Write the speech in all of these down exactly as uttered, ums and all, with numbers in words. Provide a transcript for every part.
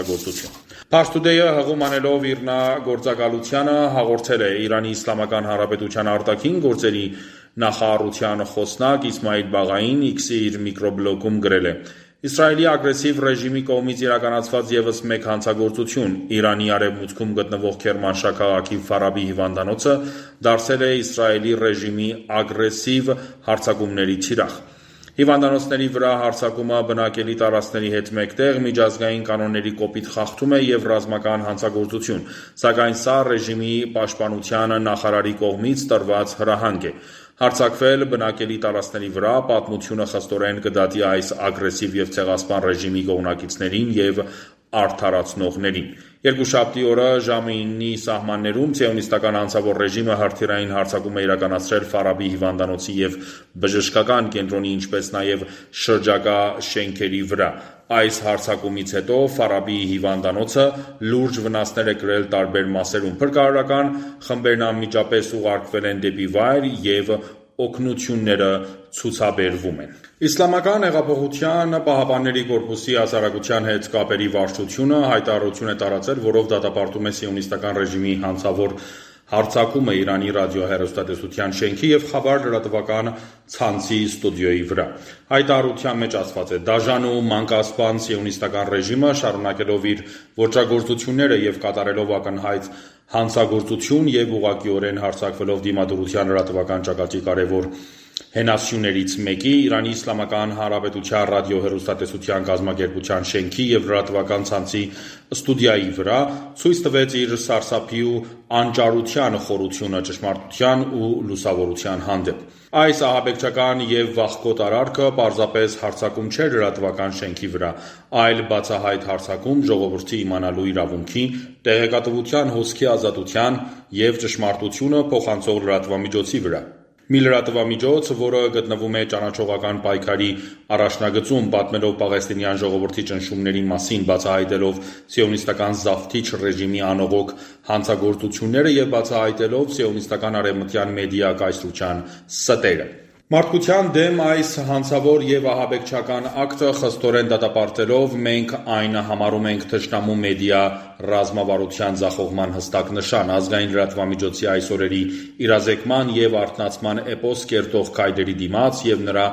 Գործություն։ Փաստուդեյը հղում անելով իր գործակալությանը հաղորդել է Իրանի Իսլամական Հանրապետության արտաքին գործերի նախարարության խոսնակ Իսմայիլ Բաղային X-ի իր միկրոբլոգում գրել է. Իսրայելի ագրեսիվ ռեժիմի կողմից իրականացված ևս մեկ հանցագործություն՝ Իրանի արևմուտքում գտնվող Քերմանշահ քաղաքի Ֆարաբի հիվանդանոցը դարձել է Իսրայելի ռեժիմի ագրեսիվ հարձակումների թիրախ։ Հիվանդանոցների վրա հարձակումը բնակելի տարածքների հետ մեկտեղ միջազգային կանոնների կոպիտ խախտում է և ռազմական հանցագործություն, սակայն սա ռեժիմի պաշտպանության նախարարի կողմից տրված հրահանգ է։ Հարձակվել բնակելի տարածքների վրա պատմությունը խստորեն կդատի այս ագրեսիվ և ցեղասպան ռեժիմի կողմնակիցներին և արդարացնողներին։ Երկուշաբթի օրը ժամը իննի սահմաններում սիոնիստական անձավոր ռեժիմը հրթիռային հարձակում է իրականացրել Ֆարաբի հիվանդանոցի և բժշկական կենտրոնի, ինչպես նաև շրջակա շենքերի վրա։ Այս հարձակումից հետո Ֆարաբի հիվանդանոցը լուրջ վնասներ է կրել տարբեր մասերում։ Փրկարարական խմբերն անմիջապես ուղարկվել են դեպի վայր և օգնությունները ցուցաբերվում են։ Իսլամական հեղափոխության պահապանների կորպուսի հասարակության հետ կապերի վարչությունը հայտարարություն է տարածել, որով դատապարտում է սիոնիստական ռեժիմի հանցավոր հարձակումը Իրանի ռադիոհեռուստատեսության շենքի և Խաբար լրատվական ցանցի ստուդիոյի վրա։ Հայտարարության մեջ ասված է. «Դաժան ու մանկասպան սիոնիստական ռեժիմը, շարունակելով իր ոճրագործությունները և կատարելով ակնհայտ հանցագործություն և ուղղակիորեն հարձակվելով Դիմադրության լրատվական ճակատի կարևոր հենասյուներից մեկի՝ Իրանի Իսլամական Հանրապետության ռադիոհեռուստատեսության կազմակերպության շենքի և լրատվական ցանցի ստուդիայի վրա, ցույց տվեց իր սարսափի ու անճարության խորությունը ճշմարտության ու լուսավորության հանդեպ։ Այս ահաբեկչական և վախկոտ արարքը պարզապես հարձակում չէր լրատվական շենքի վրա, այլ բացահայտ հարձակում ժողովրդի իմանալու իրավունքի, տեղեկատվության հոսքի ազատության և ճշմարտությունը փոխանցող լրատվամիջոցի վրա։ Մի լրատվամիջոց, որը գտնվում է ճանաչողական պայքարի առաջնագծում, պատմելով պաղեստինյան ժողովրդի ճնշումների մասին, բացահայտելով սիոնիստական զավթիչ ռեժիմի անողոք հանցագործությունները և բացահայտելով սիոնիստական արևմտյան մեդիա կայսրության ստերը։ Մարդկության դեմ այս հանցավոր և ահաբեկչական ակտը խստորեն դատապարտելով, մենք այն համարում ենք թշնամու մեդիա ռազմավարության ձախողման հստակ նշան, ազգային լրատվամիջոցի այս օրերի իրազեկման և արթնացման էպոս կերտող քայլերի դիմաց և նրա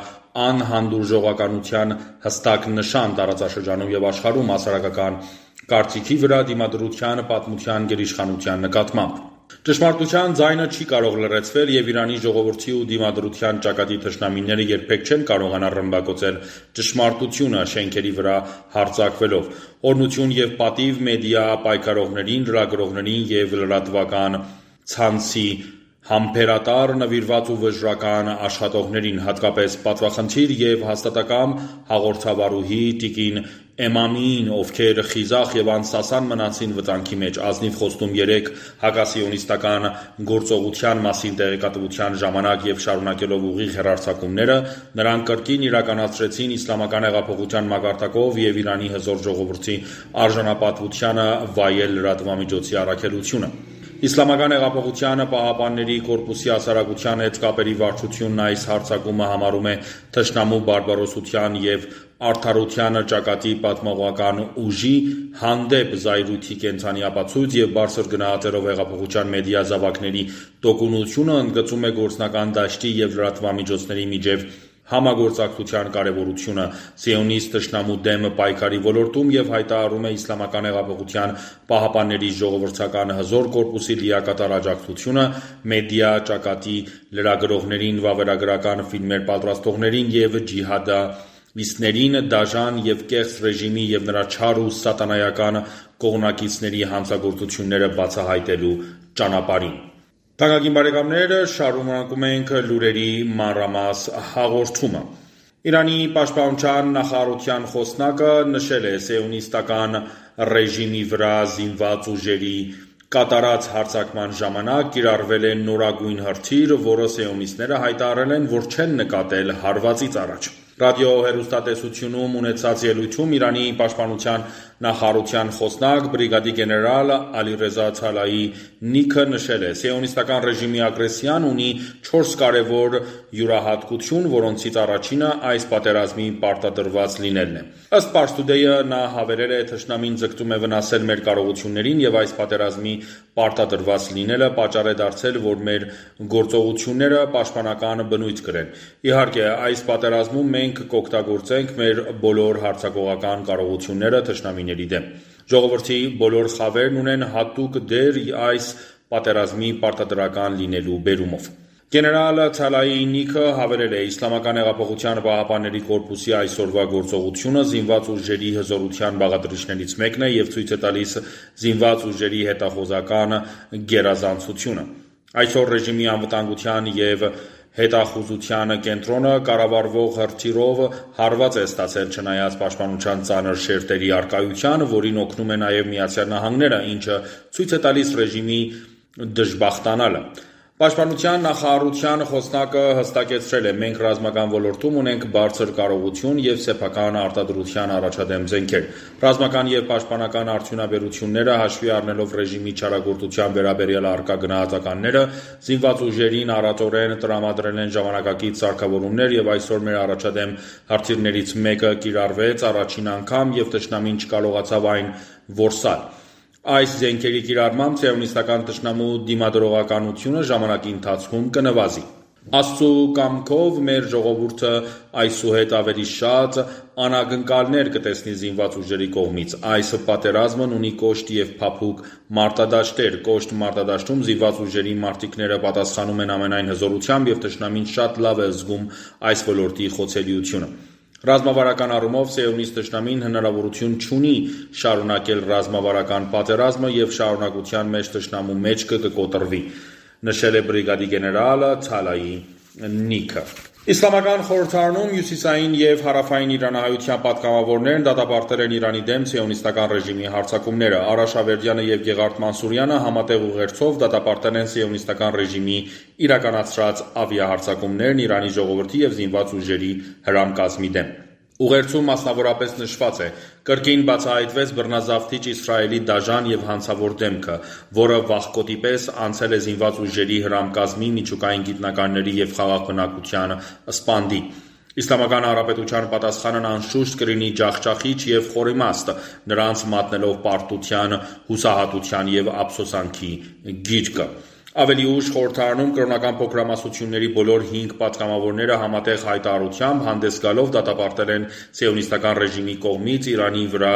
անհանդուրժողականության հստակ նշան տարածաշրջանում և աշխարհում հասարակական կարծիքի վրա դիմադրության պատմության գերիշխանության նկատմամբ։ Ճշմարտության ձայնը չի կարող լռեցվել, և Իրանի ժողովրդի ու դիմադրության ճակատի թշնամիները երբեք չեն կարողանա ռմբակոծել ճշմարտությունը շենքերի վրա հարձակվելով։ Օրհնություն և պատիվ մեդիա պայքարողներին, լրագրողներին և լրատվական ցանցի համբերատար, նվիրված ու վճռական աշխատողներին, հատկապես պատվախնդիր և հաստատակամ հաղորդավարուհի տիկին Էմամիին, ովքեր խիզախ և անսասան մնացին վտանգի մեջ, ազնիվ խոստում երեք հակասիոնիստական գործողության մասին տեղեկատվության ժամանակ և շարունակելով ուղիղ հեռարձակումները, նրանք կրկին իրականացրեցին իսլամական հեղափոխության մակարդակով և Իրանի հզոր ժողովրդի արժանապատվությանը վայել լրատվամիջոցի առաքելությունը։ Իսլամական հեղափոխության պահապանների կորպուսի հասարակության հետ կապերի վարչությունն այս հարձակումը համարում է թշնամու բարբարոսության և արդարության ճակատի պատմողական ուժի հանդեպ զայրույթի կենդանի ապացույց և բարձր գնահատելով հեղափոխության մեդիա զավակների տոկունությունը, ընդգծում է գործնական դաշտի և լրատվամիջոցների միջև համագործակցության կարևորությունը սիոնիստ թշնամու դեմ պայքարի ոլորտում և հայտարարում է Իսլամական հեղափոխության պահապանների ժողովրդական հզոր կորպուսի լիակատար աջակցությունը մեդիա ճակատի լրագրողներին, վավերագրական ֆիլմեր պատրաստողներին և ջիհադիստներին դաժան և կեղծ ռեժիմի և նրա չար ու սատանայական կողմնակիցների հանցագործությունները բացահայտելու ճանապարհին։ Թանկագին բարեկամներ, շարունակում ենք լուրերի մանրամաս հաղորդումը։ Իրանի պաշտպանության նախարարության խոսնակը նշել է սիոնիստական ռեժիմի վրա զինված ուժերի կատարած հարձակման ժամանակ կիրառվել է նորագույն հրթիռ, որը սիոնիստները հայտարարել են, որ չեն նկատել հարվածից առաջ։ Ռադիոհեռուստատեսությունում ունեցած ելույթում Իրանի պաշտպանության Նախարարության խոսնակ բրիգադի գեներալ Ալիրեզա Ցալայի Նիքը նշել է. Սիոնիստական ռեժիմի ագրեսիան ունի չորս կարևոր յուրահատկություն, որոնցից առաջինը այս պատերազմի պարտադրված լինելն է։ Ըստ Pars Today-ը նա հավելել է, թշնամին ձգտում է վնասել մեր կարողություններին եւ այս պատերազմի պարտադրված լինելը պատճառ է դարձել, որ մեր գործողությունները պաշտպանական բնույթ կրեն։ Իհարկե, այս պատերազմում մենք կօգտագործենք մեր բոլոր հարձակողական կարողությունները թշնամիների դեմ։ Ժողովրդի բոլոր խավերն ունեն հատուկ դեր այս պատերազմի պարտադրական լինելու բերումով։ Գեներալ Ցալայի Նիքը հավելել է. Իսլամական հեղափոխության պահապանների կորպուսի այսօրվա գործողությունը զինված ուժերի հզորության բաղադրիչներից մեկն է եւ ցույց է տալիս զինված ուժերի հետախուզական գերազանցությունը։ Այսօր ռեժիմի անվտանգության եւ հետախուզության կենտրոնը կառավարվող հրթիռով հարված է ստացել չնայած պաշտպանության ծանր շերտերի առկայության, որին օգնում է նաեւ Միացյալ Նահանգները, ինչը ցույց է տալիս ռեժիմի դժբախտանալը։ Պաշտպանության նախարարության խոսնակը հստակեցրել է. Մենք ռազմական ոլորտում ունենք բարձր կարողություն եւ սեփական արտադրության առաջադեմ զենքեր։ Ռազմական եւ պաշտպանական արդյունաբերությունները հաշվի առնելով ռեժիմի չարագործության վերաբերյալ առկա գնահատականները, զինված ուժերին առատորեն տրամադրել են ժամանակակից սարքավորումներ եւ այսօր մեր առաջադեմ հրթիռներից մեկը կիրառվեց առաջին անգամ եւ թշնամին չկարողացավ այն որսալ։ Այս զենքերի կիրառմամբ սիոնիստական թշնամու դիմադրողականությունը ժամանակի ընթացքում կնվազի։ Աստծու կամքով մեր ժողովուրդը այսուհետ ավելի շատ անակնկալներ կտեսնի զինված ուժերի կողմից։ Այս պատերազմն ունի կոշտ եւ փափուկ մարտադաշտեր։ Կոշտ մարտադաշտում զինված ուժերի մարտիկները պատասխանում են ամենայն հզորությամբ եւ թշնամին շատ լավ է զգում այս ոլորտի խոցելիությունը։ Ռազմավարական առումով սիոնիստ թշնամին հնարավորություն չունի շարունակել ռազմավարական պատերազմը եւ շարունակության մեջ թշնամու մեջքը կկոտրվի, նշել է բրիգադի գեներալ Ցալայի Նիքը։ Իսլամական խորհրդարանում հյուսիսային եւ հարավային իրանահայության պատգամավորներն դատապարտել են Իրանի դեմ սիոնիստական ռեժիմի հարձակումները։ Արաշ Ավերդյանը եւ Գեղարդ Մանսուրյանը համատեղ ուղերձով դատապարտել են սիոնիստական ռեժիմի իրականացրած ավիահարձակումներն Իրանի ժողովրդի եւ զինված ուժերի հրամկազմի դեմ։ Ուղերձում մասնավորապես նշված է. կրկին բացահայտվեց բռնազավթիչ Իսրայելի դաժան եւ հանցավոր դեմքը, որը վախկոտի պես անցել է զինված ուժերի հրամկազմի, միջուկային գիտնականների եւ խաղաղ բնակության սպանդի։ Իսլամական Հանրապետության պատասխանն անշուշտ կլինի ջախջախիչ եւ խորիմաստ, նրանց մատնելով պարտության, հուսահատության եւ ափսոսանքի գիրկը։ Ավելի ուշ խորհրդարանում կրոնական փոքրամասնությունների բոլոր հինգ պատգամավորները համատեղ հայտարարությամբ հանդես գալով դատապարտել են սիոնիստական ռեժիմի կողմից Իրանի վրա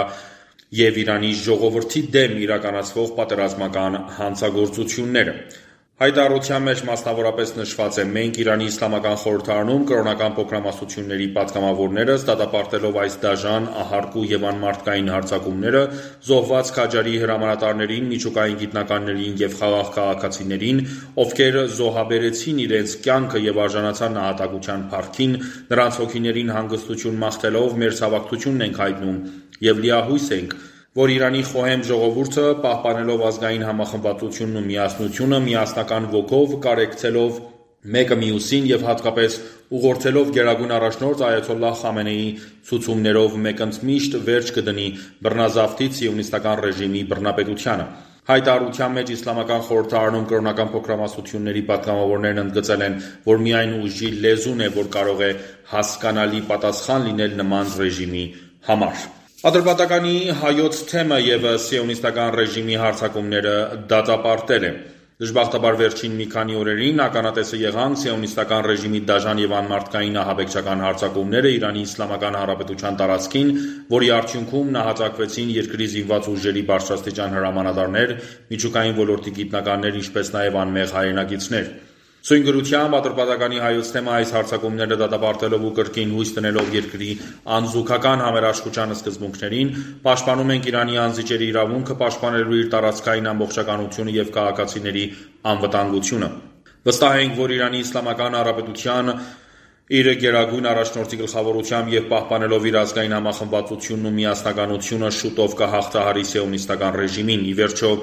եւ Իրանի ժողովրդի դեմ իրականացվող պատերազմական հանցագործությունները։ Հայտարարության մեջ մասնավորապես նշված է. մենք Իրանի Իսլամական խորհրդարանում կրոնական փոքրամասնությունների պատգամավորներս դատապարտելով այս դաժան, ահարկու եւ անմարդկային հարձակումները, զոհված քաջարի հրամանատարներին, միջուկային գիտնականներին եւ խաղաղ քաղաքացիներին, ովքեր զոհաբերեցին իրենց կյանքը եւ արժանացան նահատակության փառքին, նրանց հոգիներին հանգստություն մաղթելով մեր ցավակցությունն ենք հայտնում եւ լիահույս ենք, որ Իրանի խոհեմ ժողովուրդը, պահպանելով ազգային համախմբվածությունն ու միասնությունը, միասնական ոգով կարեկցելով մեկը մյուսին եւ հատկապես ուղղորդելով գերագույն առաջնորդ Այաթոլլահ Խամենեիի ցուցումներով մեկընդմիշտ վերջ կդնի բռնազավթիչ սիոնիստական ռեժիմի բռնապետությանը։ Հայտարարության մեջ Իսլամական խորհրդարանում կրոնական փոքրամասնությունների պատգամավորներն ընդգծել են, որ միայն ուժի լեզուն է, որ կարող է հասկանալի պատասխան լինել նման ռեժիմի համար։ Ատրպատականի հայոց թեմը եւ սիոնիստական ռեժիմի հարձակումները դատապարտել է։ Դժբախտաբար վերջին մի քանի օրերին ականատեսը եղանք սիոնիստական ռեժիմի դաժան եւ անմարդկային ահաբեկչական հարձակումները Իրանի Իսլամական Հանրապետության տարածքին, որի արդյունքում նահատակվեցին երկրի զինված ուժերի բարձրաստիճան հրամանատարներ, միջուկային ոլորտի գիտնականներ, ինչպես նաեւ անմեղ հայրենակիցներ։ Սույն գրությամբ Ատրպատականի հայոց թեմը այս հարձակումները դատապարտելով ու կրկին հույս տնելով երկրի անզուգական համերաշխության սկզբունքներին, պաշտպանում ենք Իրանի անզիջերի իրավունքը պաշտպանելու իր տարածքային ամբողջականությունը եւ քաղաքացիների անվտանգությունը։ Վստահ ենք, որ Իրանի Իսլամական Հանրապետության իր գերագույն առաջնորդի գլխավորությամբ եւ պահպանելով իր ազգային համախմբվածությունն ու միասնականությունը շուտով կհաղթահարի սիոնիստական ռեժիմին։ Ի վերջո,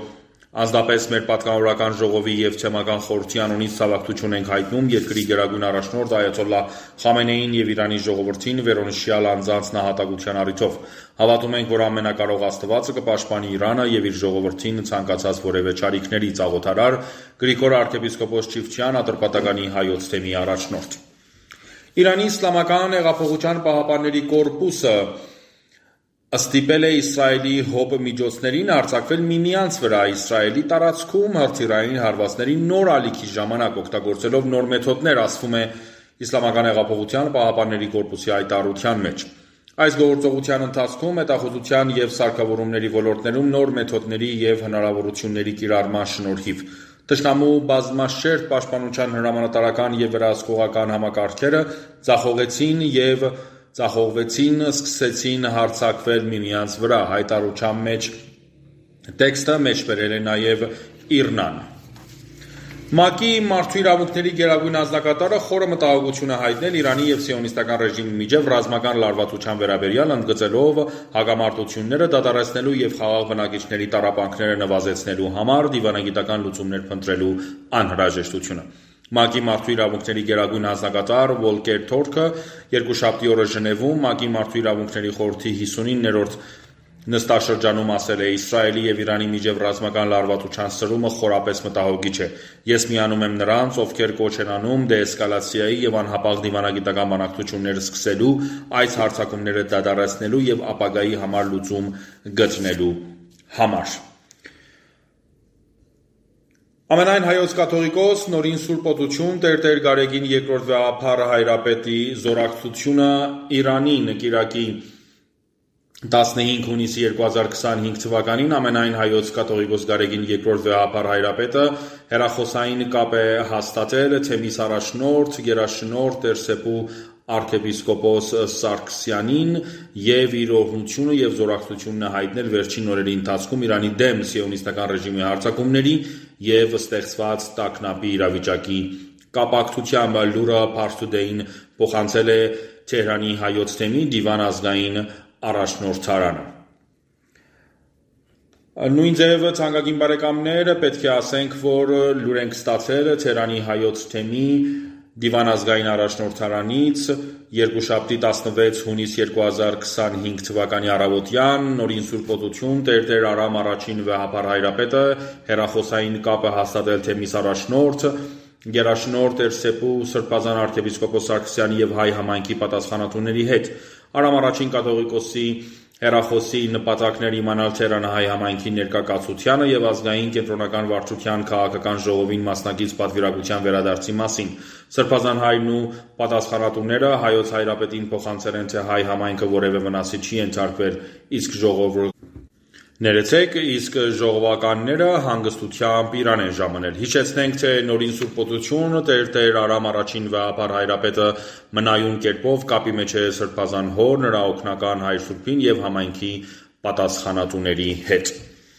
Անձնապես մեր պատգամավորական ժողովի և թեմական խորհրդի անունից ցավակցություն ենք հայտնում երկրի գերագույն առաջնորդ այաթոլլահ Խամենեիին և Իրանի ժողովրդին վերոնշյալ անձանց նահատակության առիթով։ Հավատում ենք, որ ամենակարող Աստվածը կպաշտպանի Իրանը և իր ժողովրդին ցանկացած որևէ չարիքներից։ Աղոթարար Գրիգոր arczepiskopos Չիվչյան, Ատրպատականի հայոց թեմի առաջնորդ։ Իրանի Իսլամական հեղափոխության պահապանների կորպուսը ստիպել է Իսրայելի հոբ միջոցներին արձակվել միմյանց վրա Իսրայելի տարածքում հրթիռային հարվածների նոր ալիքի ժամանակ օգտագործելով նոր մեթոդներ, ասվում է Իսլամական հեղափոխության պահապանների կորպուսի հայտարարության մեջ։ Այս գործողության ընթացքում հետախուզության և սարքավորումների ոլորտներում նոր մեթոդների և հնարավորությունների կիրառման շնորհիվ թշնամու բազմաշերտ պաշտպանության հրամանատարական և վերահսկողական համակարգերը ձախողեցին և ձախողվեցին, սկսեցին հարձակվել միմյանց վրա։ Հայտարարության մեջ տեքստը մեջբերել է նաև ԻՌՆԱ-ն։ ՄԱԿ-ի մարդու իրավունքների գերագույն անձնակատարը խորը մտահոգություն է հայտնել Իրանի և Սիոնիստական ռեժիմի միջև ռազմական լարվածության վերաբերյալ, ընդգծելով հակամարտությունները դադարեցնելու և խաղաղ բնակիչների տառապանքները նվազեցնելու համար դիվանագիտական լուծումներ փնտրելու անհրաժեշտությունը։ ՄԱԿ-ի մարդու իրավունքների գերագույն անձնակատար Վոլկեր Թուրքը երկուշաբթի օրը Ժնևում ՄԱԿ-ի մարդու իրավունքների խորհրդի հիսունիններորդ նստաշրջանում ասել է. «Իսրայելի և Իրանի միջև ռազմական լարվածության սրումը խորապես մտահոգիչ է։ Ես միանում եմ նրանց, ովքեր կոչ են անում դեէսկալացիայի և անհապաղ դիվանագիտական բանակցություններ սկսելու, այս հարձակումները դադարեցնելու և ապագայի համար լուծում գտնելու համար»։ Ամենայն հայոց կաթողիկոս Նորին Սուրբ Օդություն Տեր-Տեր Գարեգին երկրորդ վեհափառ հայրապետի զորակցությունը Իրանին կիրակի տասնհինգ հունիսի երկու հազար քսանհինգ թվականին ամենայն հայոց կաթողիկոս Գարեգին երկրորդ վեհափառ հայրապետը հեռախոսային կապ է հաստատել Թեմիս առաջնորդ գերաշնորհ Տեր-Սեփու arczepiskopos Սարգսյանին և իր օրհնությունը և զորակցությունն է հայտնել վերջին օրերի ընթացքում Իրանի դեմ սիոնիստական ռեժիմի հարձակումների և ստեղծված տագնապի իրավիճակի կապակցությամբ։ Լուրը Pars Today-ին փոխանցել է Թեհրանի հայոց թեմի դիվան ազգային առաջնորդարանը։ Նույն ձև թանկագին բարեկամներ, պետք է ասենք, որ լուր ենք ստացել Թեհրանի հայոց թեմի դիվան ազգային առաջնորդարանից երկուշաբթի տասնվեց հունիս երկու հազար քսանհինգ թվականի առավոտյան Նորին Սուրբ Օդություն Տեր-Տեր Արամ առաջին վեհափառ հայրապետը հեռախոսային կապ է հաստատել Թեմիս առաջնորդ գերաշնորհ Տեր-Սեփու Սրբազան arczepiskopos Սարգսյանի և հայ համայնքի պատասխանատուների հետ։ Արամ առաջին կաթողիկոսի հեռախոսի նպատակն էր իմանալ Թեհրանահայ համայնքի ներկայացությանը և ազգային կենտրոնական վարչության քաղաքական ժողովին մասնակից պատվիրակության վերադարձի մասին։ Սրբազան հայրն ու պատասխանատուները հայոց հայրապետին փոխանցել են, թե հայ համայնքը որևէ վնասի չի ենթարկվել, իսկ ժողովուրդը ներեցեք, իսկ ժողովականները հանգստությամբ Իրան են ժամանել։ Հիշեցնենք, թե Նորին Սուրբ Օդություն Տեր-Տեր Արամ առաջին վեհափառ հայրապետը մնայուն կերպով կապի մեջ է Սրբազան հոր, նրա օգնական հայր Սուրբին և համայնքի պատասխանատուների հետ։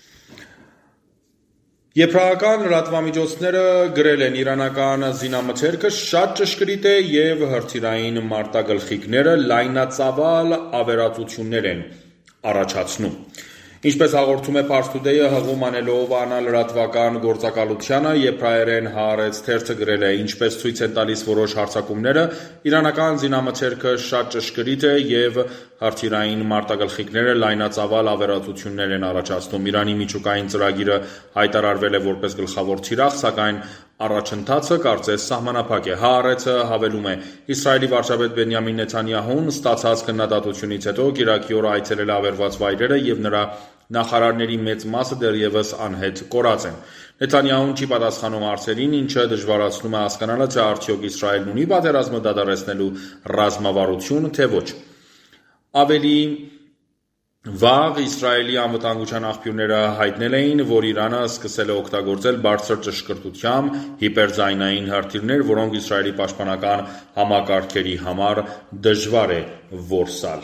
Եբրայական լրատվամիջոցները գրել են իրանական զինամթերքը շատ ճշգրիտ է և հրթիռային մարտագլխիկները լայնածավալ ավերածություններ են առաջացնում։ Ինչպես հաղորդում է Pars Today-ը հղում անելով անալրատվական գործակալությանը, եբրայերեն Haaretz թերթը գրել է. «Ինչպես ցույց են տալիս որոշ հարձակումները, իրանական զինամթերքը շատ ճշգրիտ է և հրթիռային մարտագլխիկները լայնածավալ ավերածություններ են առաջացնում։ Իրանի միջուկային ծրագիրը հայտարարվել է որպես գլխավոր թիրախ, սակայն առաջընթացը կարծես սահմանափակ է»։ Haaretz-ը հավելում է. «Իսրայելի վարչապետ Բենյամին Նեթանյահուն ստացած քննադատությունից հետո կիրակի օրը այցելել է ավերված վայրերը և նրա նախարարների մեծ մասը դեռևս անհետ կորած են։ Նեթանյահուն չի պատասխանում հարցերին, ինչը դժվարացնում է հասկանալը, թե արդյոք Իսրայելն ունի պատերազմը դադարեցնելու ռազմավարություն, թե ոչ»։ Ավելի վաղ Իսրայելի անվտանգության աղբյուրները հայտնել էին, որ Իրանը սկսել է օգտագործել բարձր ճշգրտությամբ հիպերձայնային հրթիռներ, որոնք Իսրայելի պաշտպանական համակարգերի համար դժվար է որսալ։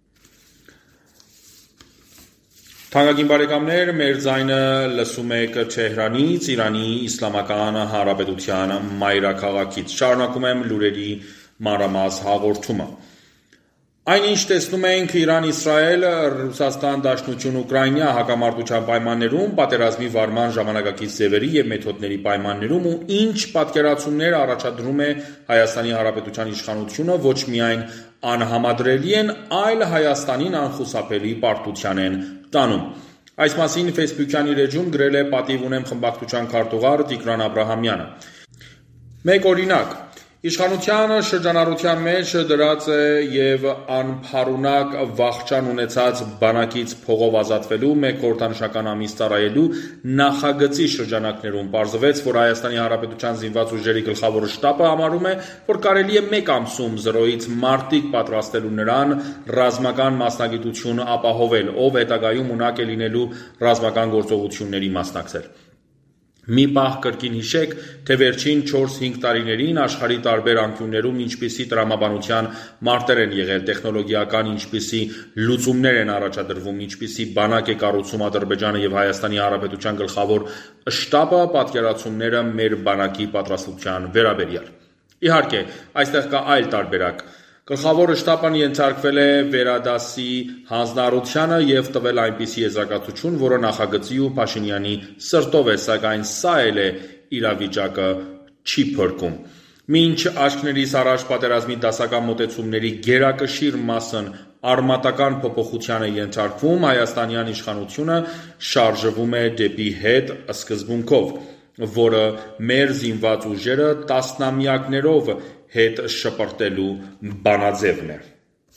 Թանկագին բարեկամներ, մեր ձայնը լսում եք Թեհրանից, Իրանի Իսլամական Հանրապետության մայրաքաղաքից։ Շարունակում եմ լուրերի մանրամասն հաղորդումը։ Այնինչ տեսնում ենք Իրան-Իսրայել, Ռուսաստան-Դաշնություն-Ուկրաինա հակամարտության պայմաններում, պատերազմի վարման ժամանակակից ձևերի և մեթոդների պայմաններում ու ինչ պատկերացումներ առաջադրում է Հայաստանի Հանրապետության իշխանությունը, ոչ միայն անհամադրելի են, այլ Հայաստանին անխուսափելի պարտության են տանում։ Այս մասին ֆեյսբուքյան իր էջում գրել է «Պատիվ ունեմ» խմբակցության քարտուղար Տիգրան Աբրահամյանը։ Մեկ օրինակ. Իշխանության շրջանառության մեջ դրած է և անփարունակ վախճան ունեցած բանակից փողով ազատվելու, մեկ խորհրդանշական ամիս ծառայելու նախագծի շրջանակներում պարզվեց, որ Հայաստանի Հանրապետության զինված ուժերի գլխավոր շտաբը համարում է, որ կարելի է մեկ ամսում զրոյից մարտիկ պատրաստելու նրան ռազմական մասնագիտություն ապահովել, ով հետագայում ունակ է լինելու ռազմական գործողությունների մասնակցել։ Մի պահ կրկին հիշեք, թե վերջին չորս-հինգ տարիներին աշխարհի տարբեր անկյուններում ինչպիսի տրամաբանության մարտեր են եղել, տեխնոլոգիական ինչպիսի լուծումներ են առաջադրվում, ինչպիսի բանակ է կառուցում Ադրբեջանը և Հայաստանի Հանրապետության գլխավոր շտաբը, պատկերացումները մեր բանակի պատրաստության վերաբերյալ։ Իհարկե, այստեղ կա այլ տարբերակ։ Գլխավոր շտաբն ենթարկվել է վերադասի հանձնառությանը և տվել այնպիսի եզրակացություն, որը նախագծի ու Փաշինյանի սրտով է, սակայն սա էլ է իրավիճակը չի փրկում։ Մինչ աչքներիս առաջ պատերազմի դասական մոտեցումների գերակշիռ մասն արմատական փոփոխության է ենթարկվում, հայաստանյան իշխանությունը շարժվում է դեպի հետ սկզբունքով, որը մեր զինված ուժերը տասնամյակներով հետ շպրտելու բանաձևն է։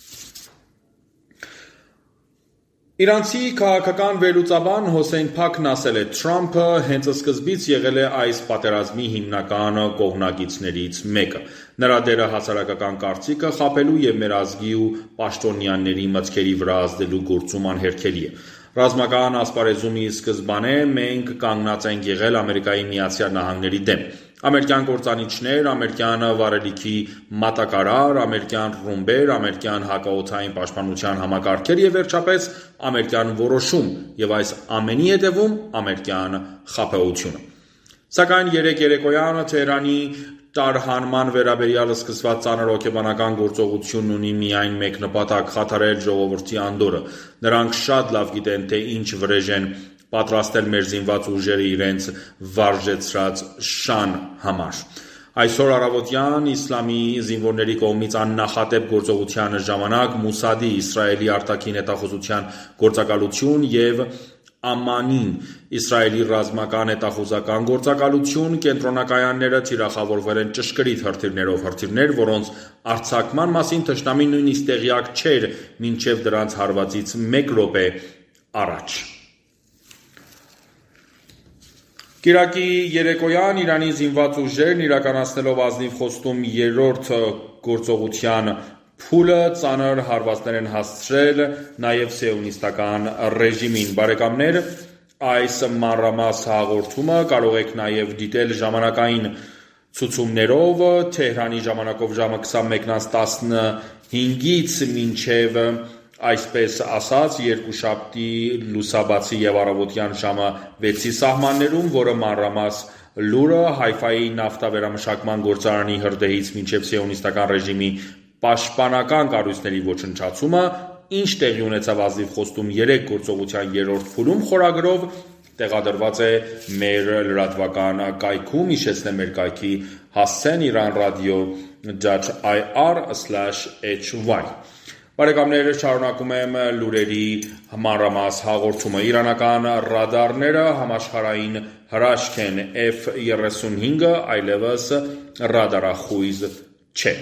Իրանցի քաղաքական վերլուծաբան Հոսեյն Փաքն ասել է. «Թրամփը հենց սկզբից եղել է այս պատերազմի հիմնական կողմնակիցներից մեկը։ Նրա դերը հասարակական կարծիքը խաբելու և մեր ազգի ու պաշտոնյաների մտքերի վրա ազդելու գործում անհերքելի է։ Ռազմական ասպարեզում ի սկզբանե մենք կանգնած ենք եղել Ամերիկայի Միացյալ Նահանգների դեմ։ Ամերիկյան կործանիչներ, ամերիկյան վառելիքի մատակարար, ամերիկյան ռումբեր, ամերիկյան հակաօդային պաշտպանության համակարգեր և վերջապես ամերիկյան որոշում և այս ամենի հետևում ամերիկյան խաբեությունը։ Սակայն երեկ երեկոյան Թեհրանի տարհանման վերաբերյալ սկսված ծանր հոգեբանական գործողությունն ունի միայն մեկ նպատակ՝ խաթարել ժողովրդի անդորրը։ Նրանք շատ լավ գիտեն, թե ինչ վրեժ են պատրաստել մեր զինված ուժերը իրենց վարժեցրած շան համար։ Այսօր առավոտյան իսլամի զինվորների կողմից աննախադեպ գործողության ժամանակ Մոսադի, Իսրայելի արտաքին հետախուզության գործակալություն և Ամանին, Իսրայելի ռազմական հետախուզական գործակալություն կենտրոնակայանները թիրախավորվել են ճշգրիտ հրթիռներով, հրթիռներ, որոնց արձակման մասին թշնամին նույնիսկ տեղյակ չէր մինչև դրանց հարվածից մեկ րոպե առաջ։ Կիրակի երեկոյան Իրանի զինված ուժերն իրականացնելով ազնիվ խոստում երրորդ գործողության փուլը ծանր հարվածներ են հասցրել նաև սիոնիստական ռեժիմին։ Բարեկամներ, այս մանրամաս հաղորդումը կարող եք նաև դիտել ժամանակային ցուցումներով Թեհրանի ժամանակով ժամը քսանմեկն տասնհինգից մինչև այսպես ասած երկուշաբթի լուսաբացի և առավոտյան ժամը վեցի սահմաններում, որը մանրամաս լուրը Հայֆայի նավթավերամշակման գործարանի հրդեհից մինչև սիոնիստական ռեժիմի պաշտպանական կառույցների ոչնչացումը, ինչ տեղի ունեցավ ազնիվ խոստում երեք գործողության երրորդ փուլում խորագրով տեղադրված է մեր լրատվական կայքում, հիշեցնեմ մեր կայքի հասցեն Iran radio dot I R slash H Y։ Բարեկամներ, շարունակում եմ լուրերի մանրամաս հաղորդումը։ Իրանական ռադարները համաշխարհային հրաշք են, F thirty-five այլևս ռադարախույզ չէ։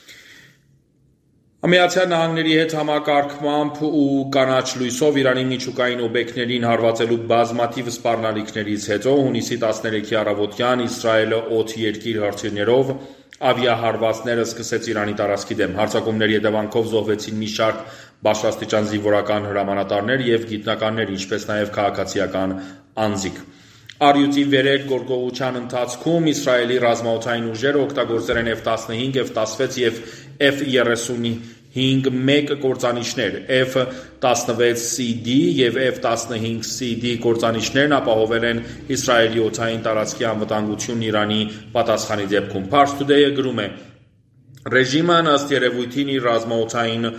Միացյալ Նահանգների հետ համակարգմամբ ու կանաչ լույսով Իրանի միջուկային օբյեկտներին հարվածելու բազմաթիվ սպառնալիքներից հետո հունիսի տասներեքի առավոտյան Իսրայելը օդ-երկիր հրթիռներով ավիահարվածներ սկսեց Իրանի տարածքի դեմ։ Հարձակումների հետևանքով զոհվեցին մի շարք բարձրաստիճան զինվորական հրամանատարներ և գիտնականներ, ինչպես նաև քաղաքացիական անձինք։ Առյուծի վերեք գործողության ընթացքում Իսրայելի ռազմաօդային ուժերը օգտագործել են F fifteen, F sixteen և F thirty-five մեկ կործանիչներ, F sixteen C D և F fifteen C D կործանիչներն ապահովել են Իսրայելի օդային տարածքի անվտանգությունն Իրանի պատասխանի դեպքում։ Pars Today-ը գրում է. Ռեժիմն ըստ երևույթին իր ռազմաօդային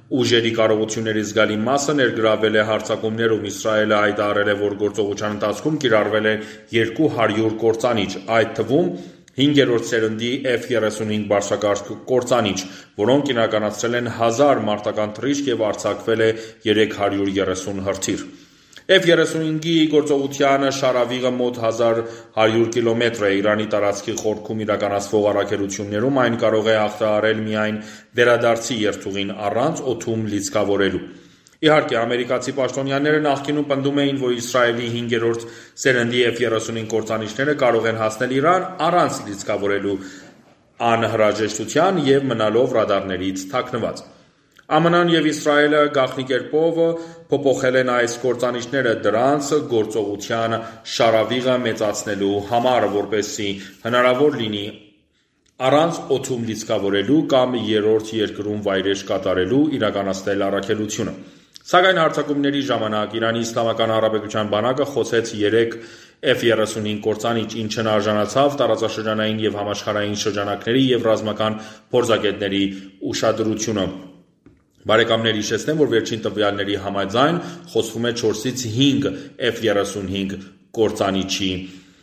ուժերի կարողությունների զգալի մասը ներգրավել է հարձակումներում։ Իսրայելը հայտարարել է, որ գործողության ընթացքում կիրառվել է երկու հարյուր կործանիչ, այդ թվում հինգերորդ սերնդի F thirty-five բարձրակարգ կործանիչ, որոնք իրականացրել են հազար մարտական թռիչք և արձակվել է երեք հարյուր երեսուն հրթիռ։ F thirty-five-ի գործողության շարավիղը մոտ հազար հարյուր կիլոմետր է։ Իրանի տարածքի խորքում իրականացվող առաքելություններում այն կարող է հաղթահարել միայն վերադարձի երթուղին առանց օդում լիցքավորելու։ Իհարկե, ամերիկացի պաշտոնյաները նախկինում պնդում էին, որ Իսրայելի հինգերորդ սերնդի F thirty-five կործանիչները կարող են հասնել Իրան առանց լիցքավորելու անհրաժեշտության և մնալով ռադարներից թաքնված։ ԱՄՆ-ն և Իսրայելը գաղտնի կերպով փոփոխել են այս կործանիչները դրանց գործողության շարավիղը մեծացնելու համար, որպեսզի հնարավոր լինի առանց օդում լիցքավորելու կամ երրորդ երկրում վայրէջք կատարելու իրականացնել առաքելությունը։ Սակայն հարձակումների ժամանակ Իրանի Իսլամական Հանրապետության բանակը խոցեց երեք F thirty-five կործանիչ, ինչն արժանացավ տարածաշրջանային և համաշխարհային շրջանակների և ռազմական փորձագետների ուշադրությունը։ Բարեկամներ, հիշեցնեմ, որ վերջին տվյալների համաձայն խոսվում է չորսից հինգ F thirty-five կործանիչի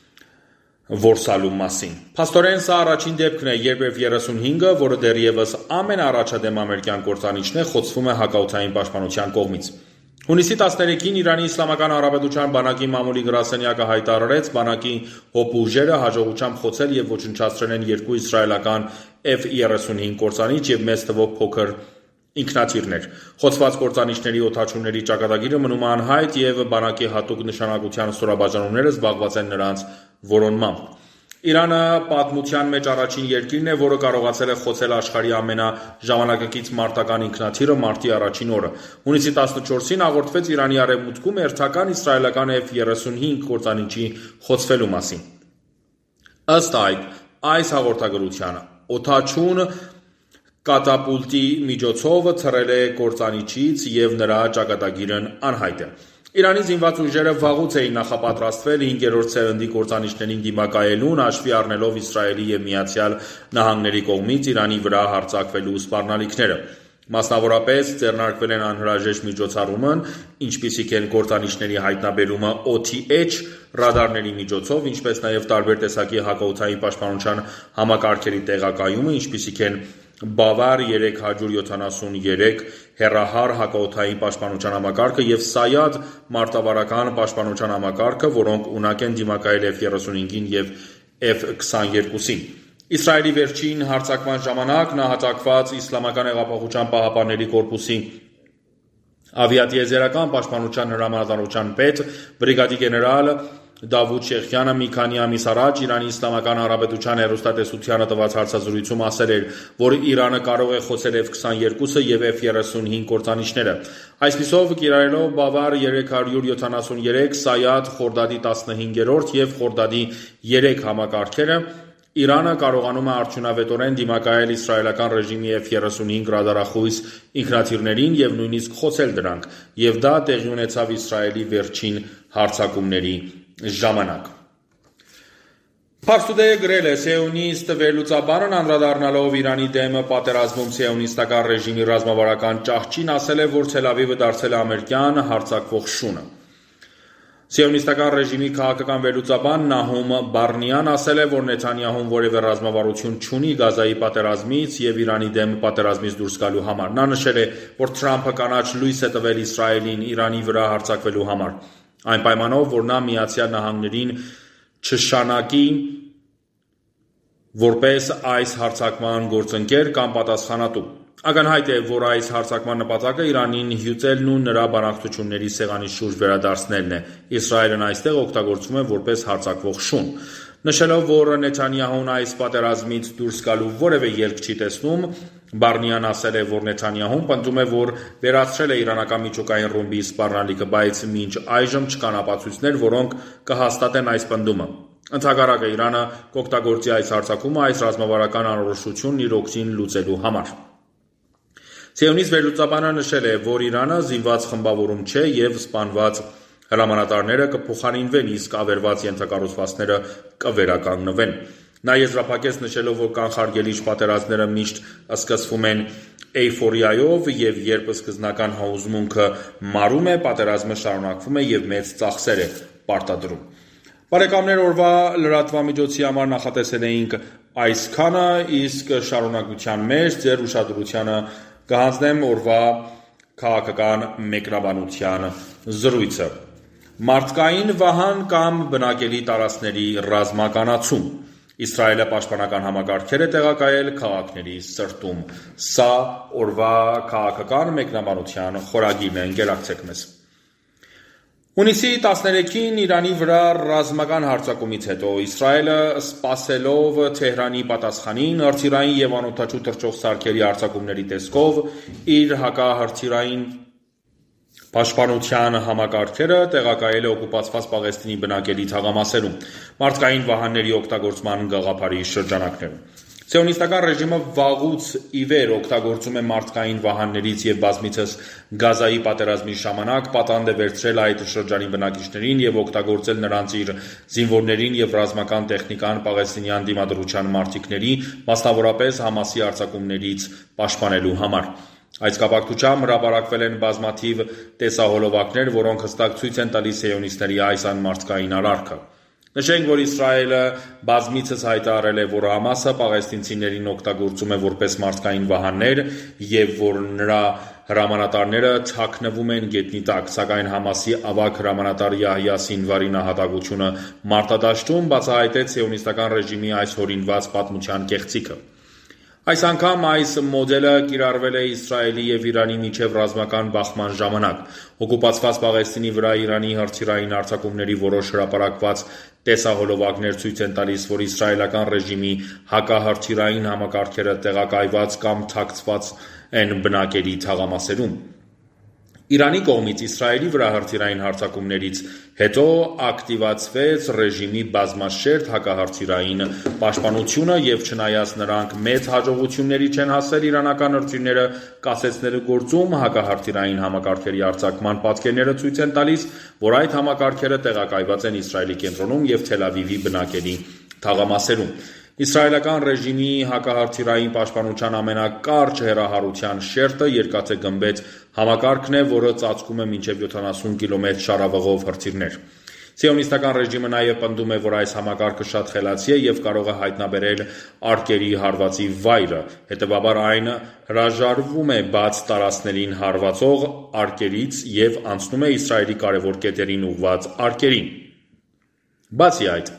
որսալու մասին։ Փաստորեն, սա առաջին դեպքն է, երբ F thirty-five-ը, որը դեռևս ամենաառաջադեմ ամերիկյան կործանիչն է, խոցվում է հակաօդային պաշտպանության կողմից։ Հունիսի տասներեքին Իրանի Իսլամական Հանրապետության բանակի մամուլի գրասենյակը հայտարարեց բանակի հոպուժերը հաջողությամբ խոցել և ոչնչացրել են երկու իսրայելական F thirty-five կործանիչ և մեծ թվով փոքր ինքնաթիռներ։ Խոցված կործանիչների օդաչուների ճակատագիրը մնում է անհայտ և բանակի հատուկ նշանակության ստորաբաժանումները զբաղված են նրանց որոնմամբ։ Իրանը պատմության մեջ առաջին երկիրն է, որը կարողացել է խոցել աշխարհի ամենաժամանակակից մարտական ինքնաթիռը մարտի առաջին օրը։ Հունիսի տասնչորսին հաղորդվեց Իրանի արևմուտքում հերթական իսրայելական F thirty-five կործանիչի խոցվելու մասին։ Ըստ այս հաղորդագրության, օդաչուն կատապուլտի միջոցով թռել է կործանիչից և նրա ճակատագիրն անհայտ է։ Իրանի զինված ուժերը վաղուց էին նախապատրաստվել հինգերորդ սերնդի կործանիչներին դիմակայելուն, հաշվի առնելով Իսրայելի և Միացյալ Նահանգների կողմից Իրանի վրա հարձակվելու սպառնալիքները։ Մասնավորապես, ձեռնարկվել են անհրաժեշտ միջոցառումն, ինչպիսիք են կործանիչների հայտնաբերումը O T H ռադարների միջոցով, ինչպես նաև տարբեր տեսակի հակաօդային պաշտպանության համակարգերի տեղակայումը, ինչպիսիք են Բավար երեք հարյուր յոթանասուններեք հեռահար հակաօդային պաշտպանության համակարգը և Սայադ մարտավարական պաշտպանության համակարգը, որոնք ունակ են դիմակայել F thirty-five-ին և F twenty-two-ին։ Իսրայելի վերջին հարձակման ժամանակ նահատակված Իսլամական հեղափոխության պահապանների կորպուսի ավիատիեզերական պաշտպանության հրամանատարության պետ բրիգադի գեներալ Դավուդ Շեխյանը մի քանի ամիս առաջ Իրանի Իսլամական Հանրապետության հեռուստատեսությանը տված հարցազրույցում ասել էր, որ Իրանը կարող է խոցել F twenty-two-ը և F thirty-five կործանիչները։ Այսպիսով, կիրառելով Բավար երեք հարյուր յոթանասուններեք, Սայադ, Խորդադի տասնհինգերորդ և Խորդադի երեք համակարգերը, Իրանը կարողանում է արդյունավետորեն դիմակայել իսրայելական ռեժիմի F thirty-five ռադարախույս ինքնաթիռներին և նույնիսկ խոցել դրանք, և դա տեղի ունեցավ Իսրայելի վերջին հարձակումների ժամանակ։ Փարսուդեը գրել է. Սիոնիստ վերլուծաբանն անդրադառնալով Իրանի դեմ պատերազմում սիոնիստական ռեժիմի ռազմավարական ճահճին ասել է, որ Թել Ավիվը դարձել է ամերիկյան հարձակվող շունը։ Սիոնիստական ռեժիմի քաղաքական վերլուծաբան Նահում Բարնիան ասել է, որ Նեթանյահուն որևէ ռազմավարություն չունի Գազայի պատերազմից և Իրանի դեմ պատերազմից դուրս գալու համար։ Նա նշել է, որ Թրամփը կանաչ լույս է տվել Իսրայելին Իրանի վրա հարձակվելու համար, այն պայմանով, որ նա Միացյալ Նահանգներին չշանակի որպես այս հարձակման գործընկեր կամ պատասխանատու։ Ակնհայտ է, որ այս հարձակման նպատակը Իրանին հյուծելն ու նրա բանակցությունների սեղանի շուրջ վերադարձնելն է։ Իսրայելն այստեղ օգտագործվում է որպես հարձակվող շուն։ Նշելով, որ Նեթանյահուն այս պատերազմից դուրս գալու որևէ ելք չի տեսնում, Բարնիան ասել է, որ Նեթանյահուն պնդում է, որ վերացրել է իրանական միջուկային ռումբի սպառնալիքը, բայց մինչ այժմ չկան ապացույցներ, որոնք կհաստատեն այս պնդումը։ Ընդհակառակը, Իրանը կօգտագործի այս հարձակումը այս ռազմավարական անորոշությունն իր օգտին լուծելու համար։ Սիոնիստ վերլուծաբանը նշել է, որ Իրանը զինված խմբավորում չէ և սպանված հրամանատարները կփոխարինվեն, իսկ ավերված ենթակառուցվածքները կվերականգնվեն։ Նա եզրափակեց նշելով, որ կանխարգելիչ պատերազմները միշտ սկսվում են էյֆորիայով եւ երբ սկզբնական հուզմունքը մարում է, պատերազմը շարունակվում է եւ մեծ ծախսեր է պարտադրում։ Բարեկամներ, օրվա լրատվամիջոցի համար նախատեսել էինք այսքանը, իսկ շարունակության մեջ ձեր ուշադրությանը կհանձնեմ օրվա քաղաքական մեկնաբանության զրույցը։ Մարդկային վահան կամ բնակելի տարածքների ռազմականացում։ Իսրայելը պաշտպանական համակարգեր է տեղակայել քաղաքների սրտում։ Սա օրվա քաղաքական մեկնաբանության խորագիրն է, ընկերակցեք մեզ։ Հունիսի տասներեքին Իրանի վրա ռազմական հարձակումից հետո Իսրայելը սպասելով Թեհրանի պատասխանին հրթիռային և անօդաչու թռչող սարքերի հարձակումների տեսքով իր հակահրթիռային պաշտպանության համակարգերը տեղակայել է օկուպացված Պաղեստինի բնակելի թաղամասերում, մարդկային վահանների օգտագործման գաղափարի շրջանակներում։ Սիոնիստական ռեժիմը վաղուց ի վեր օգտագործում է մարդկային վահաններից և բազմիցս Գազայի պատերազմի ժամանակ պատանդ է վերցրել այդ շրջանի բնակիչներին և օգտագործել նրանց իր զինվորներին և ռազմական տեխնիկան պաղեստինյան դիմադրության մարտիկների, մասնավորապես Համասի հարձակումներից պաշտպանելու համար։ Այս կապակցությամբ հրապարակվել են բազմաթիվ տեսահոլովակներ, որոնք հստակ ցույց են տալիս սիոնիստների այս անմարդկային արարքը։ Նշենք, որ Իսրայելը բազմիցս հայտարարել է, որ Համասը պաղեստինցիներին օգտագործում է որպես մարդկային վահաններ և որ նրա հրամանատարները թաքնվում են գետնի տակ, սակայն Համասի ավագ հրամանատար Յահյա Սինվարի նահատակությունը մարտադաշտում բացահայտեց սիոնիստական ռեժիմի այս հորինված պատմության կեղծիքը։ Այս անգամ այս մոդելը կիրառվել է Իսրայելի և Իրանի միջև ռազմական բախման ժամանակ։ Օկուպացված Պաղեստինի վրա Իրանի հրթիռային հարձակումների որոշ հրապարակված տեսահոլովակներ ցույց են տալիս, որ իսրայելական ռեժիմի հակահրթիռային համակարգերը տեղակայված կամ թաքցված են բնակելի թաղամասերում։ Իրանի կողմից Իսրայելի վրա հրթիռային հարձակումներից հետո ակտիվացվեց ռեժիմի բազմաշերտ հակահրթիռային պաշտպանությունը և չնայած նրանք մեծ հաջողությունների չեն հասել իրանական հրթիռները կասեցնելու գործում, հակահրթիռային համակարգերի արձակման պատկերները ցույց են տալիս, որ այդ համակարգերը տեղակայված են Իսրայելի կենտրոնում և Թել Ավիվի բնակելի թաղամասերում։ Իսրայելական ռեժիմի հակահրթիռային պաշտպանության ամենակարճ հեռահարության շերտը երկաթե գմբեթ համակարգն է, որը ծածկում է մինչև յոթանասուն կիլոմետր շարավղով հրթիռներ։ Սիոնիստական ռեժիմը նաև պնդում է, որ այս համակարգը շատ խելացի է և կարող է հայտնաբերել արկերի հարվածի վայրը, հետևաբար այն հրաժարվում է բաց տարածքներին հարվածող արկերից և անցնում է Իսրայելի կարևոր կետերին ուղղված արկերին։ Բացի այդ,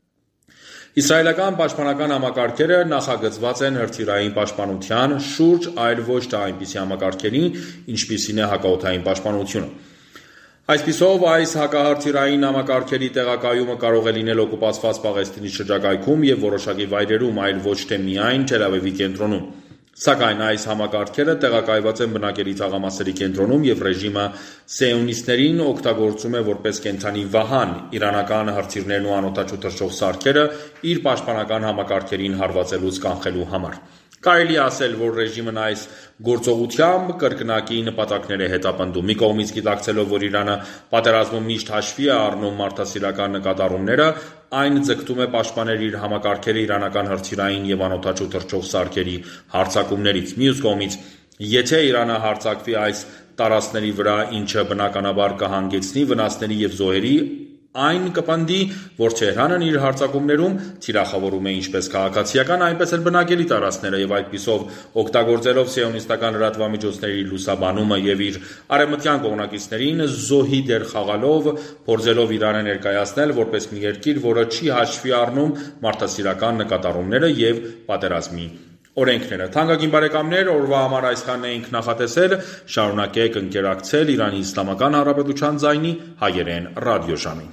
իսրայելական պաշտպանական համակարգերը նախագծված են հրթիռային պաշտպանության շուրջ, այլ ոչ թե այնպիսի համակարգերի, ինչպիսին է հակաօդային պաշտպանությունը։ Այսպիսով, այս հակահրթիռային համակարգերի տեղակայումը կարող է լինել օկուպացված Պաղեստինի շրջակայքում և որոշակի վայրերում, այլ ոչ թե միայն Թել Ավիվի կենտրոնում։ Սակայն այս համակարգերը տեղակայված են բնակելի թաղամասերի կենտրոնում և ռեժիմը սիոնիստներին օգտագործում է որպես կենդանի վահան իրանական հրթիռներն ու անօդաչու թռչող սարքերը իր պաշտպանական համակարգերին հարվածելուց կանխելու համար։ Կարելի է ասել, որ ռեժիմն այս գործողությամբ կրկնակի նպատակներ է հետապնդում։ Մի կողմից գիտակցելով, որ Իրանը պատերազմում միշտ հաշվի է առնում մարդասիրական նկատառումները, այն ձգտում է պաշտպանել իր համակարգերը իրանական հրթիռային և անօդաչու թռչող սարքերի հարձակումներից։ Մյուս կողմից, եթե Իրանը հարձակվի այս տարածքների վրա, ինչը բնականաբար կհանգեցնի վնասների և զոհերի, այն կպնդի, որ Թեհրանն իր հարձակումներում թիրախավորում է ինչպես քաղաքացիական, այնպես էլ բնակելի տարածքները և այդպիսով օգտագործելով սիոնիստական լրատվամիջոցների լուսաբանումը և իր արևմտյան կողմնակիցներին զոհի դեր խաղալով, փորձելով Իրանը ներկայացնել որպես մի երկիր, որը չի հաշվի առնում մարդասիրական նկատառումները և պատերազմի օրենքները։ Թանկագին բարեկամներ, օրվա համար այսքանն էինք նախատեսել, շարունակեք ընկերակցել Իրանի Իսլամական Հանրապետության ձայնի հայերեն ռադիոժամին։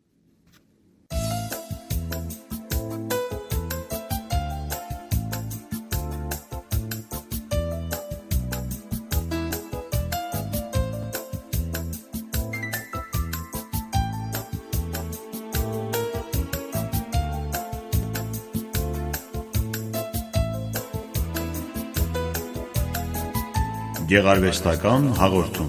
Գեղարվեստական հաղորդում։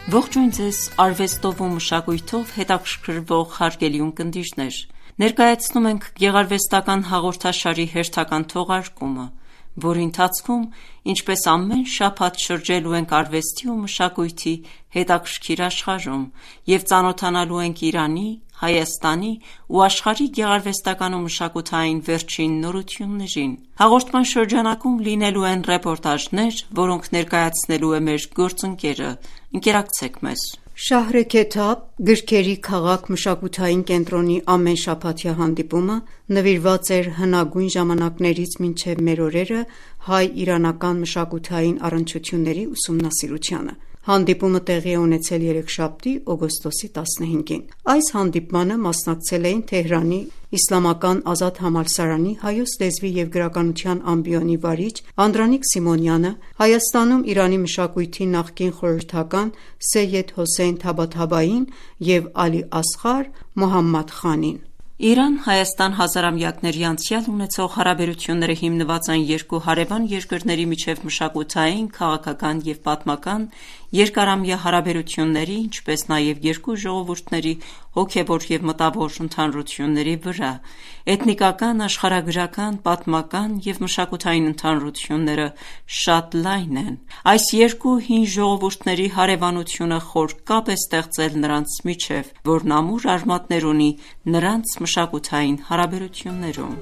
Ողջույն ձեզ արվեստով ու մշակույթով հետաքրքրվող հարգելի ունկնդիրներ: Ներկայացնում ենք գեղարվեստական հաղորդաշարի հերթական թողարկումը, որի ընթացքում ինչպես ամեն շաբաթ շրջելու ենք արվեստի ու մշակույթի հետաքրքիր աշխարհում և ծանոթանալու ենք Իրանի, Հայաստանի ու աշխարհի գեղարվեստական ու մշակութային վերջին նորություններին: Հաղորդման շրջանակում լինելու են ռեպորտաժներ, որոնք ներկայացնելու է մեր գործընկերը: Ընկերակցեք մեզ: Շահրեքեթաբ գրքերի քաղաք-մշակութային կենտրոնի ամենշաբաթյա հանդիպումը նվիրված էր հնագույն ժամանակներից մինչև մեր օրերը հայ-իրանական մշակութային առնչությունների ուսումնասիրությանը: Հանդիպումը տեղի է ունեցել երեքշաբթի, օգոստոսի տասնհինգին: Այս հանդիպմանը մասնակցել էին Թեհրանի Իսլամական ազատ համալսարանի Հայոց լեզվի և գրականության ամբիոնի վարիչ Անդրանիկ Սիմոնյանը, Հայաստանում Իրանի մշակույթի նախկին խորհրդական Սեյեդ Հոսեյն Թաբաթաբային և Ալի Ասղար Մոհամմադխանին: Իրան-Հայաստան հազարամյակների անցյալ ունեցող հարաբերությունները հիմնված են երկու հարևան երկրների միջև մշակութային, քաղաքական և պատմական երկարամյա հարաբերությունների, ինչպես նաև երկու ժողովուրդների հոգևոր և մտավոր ընդհանրությունների վրա: Էթնիկական, աշխարհագրական, պատմական և մշակութային ընդհանրությունները շատ լայն են: Այս երկու հին ժողովուրդների հարևանությունը խոր կապ է ստեղծել նրանց միջև, որն ամուր արմատներ ունի նրանց մշակութային հարաբերություններում: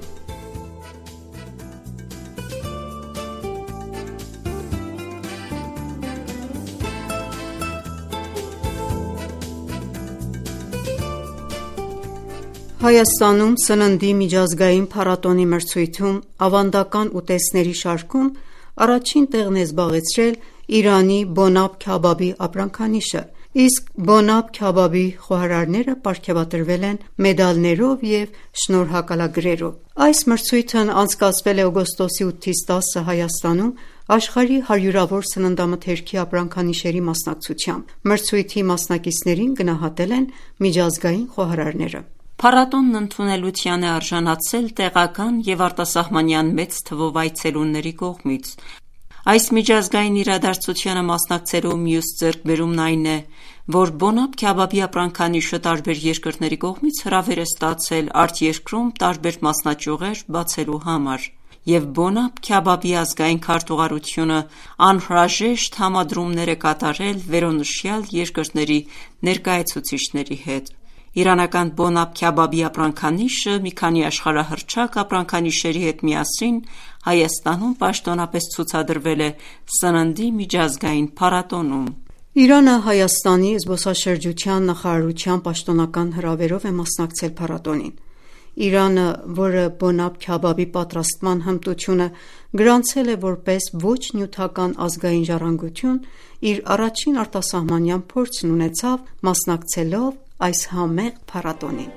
Հայաստանում սննդի միջազգային փառատոնի մրցույթում ավանդական ուտեստների շարքում առաջին տեղն է զբաղեցրել Իրանի Բոնաբ քյաբաբի ապրանքանիշը, իսկ Բոնաբ քյաբաբի խոհարարները պարգևատրվել են մեդալներով և շնորհակալագրերով: Այս մրցույթն անցկացվել է օգոստոսի ութից տասը Հայաստանում աշխարհի հարյուրավոր սննդամթերքի ապրանքանիշերի մասնակցությամբ: Մրցույթի մասնակիցներին գնահատել են միջազգային խոհարարները: Փառատոնն ընդունելության է արժանացել տեղական և արտասահմանյան մեծ թվով այցելուների կողմից: Այս միջազգային իրադարձությանը մասնակցելու մյուս ձեռքբերումն այն է, որ Բոնաբ քյաբաբի ապրանքանիշը տարբեր երկրների կողմից հրավեր է ստացել արտերկրում տարբեր մասնաճյուղեր բացելու համար և Բոնաբ քյաբաբի ազգային քարտուղարությունը անհրաժեշտ համադրումներ է կատարել վերոնշյալ երկրների ներկայացուցիչների հետ: Իրանական Բոնաբ քյաբաբի ապրանքանիշը մի քանի աշխարհահռչակ ապրանքանիշերի հետ միասին Հայաստանում պաշտոնապես ցուցադրվել է սննդի միջազգային փառատոնում: Իրանը Հայաստանի զբոսաշրջության նախարարության պաշտոնական հրավերով է մասնակցել փառատոնին: Իրանը, որը Բոնաբ քյաբաբի պատրաստման հմտությունը գրանցել է որպես ոչ նյութական ազգային ժառանգություն, իր առաջին արտասահմանյան փորձն ունեցավ մասնակցելով այս համեղ փառատոնին: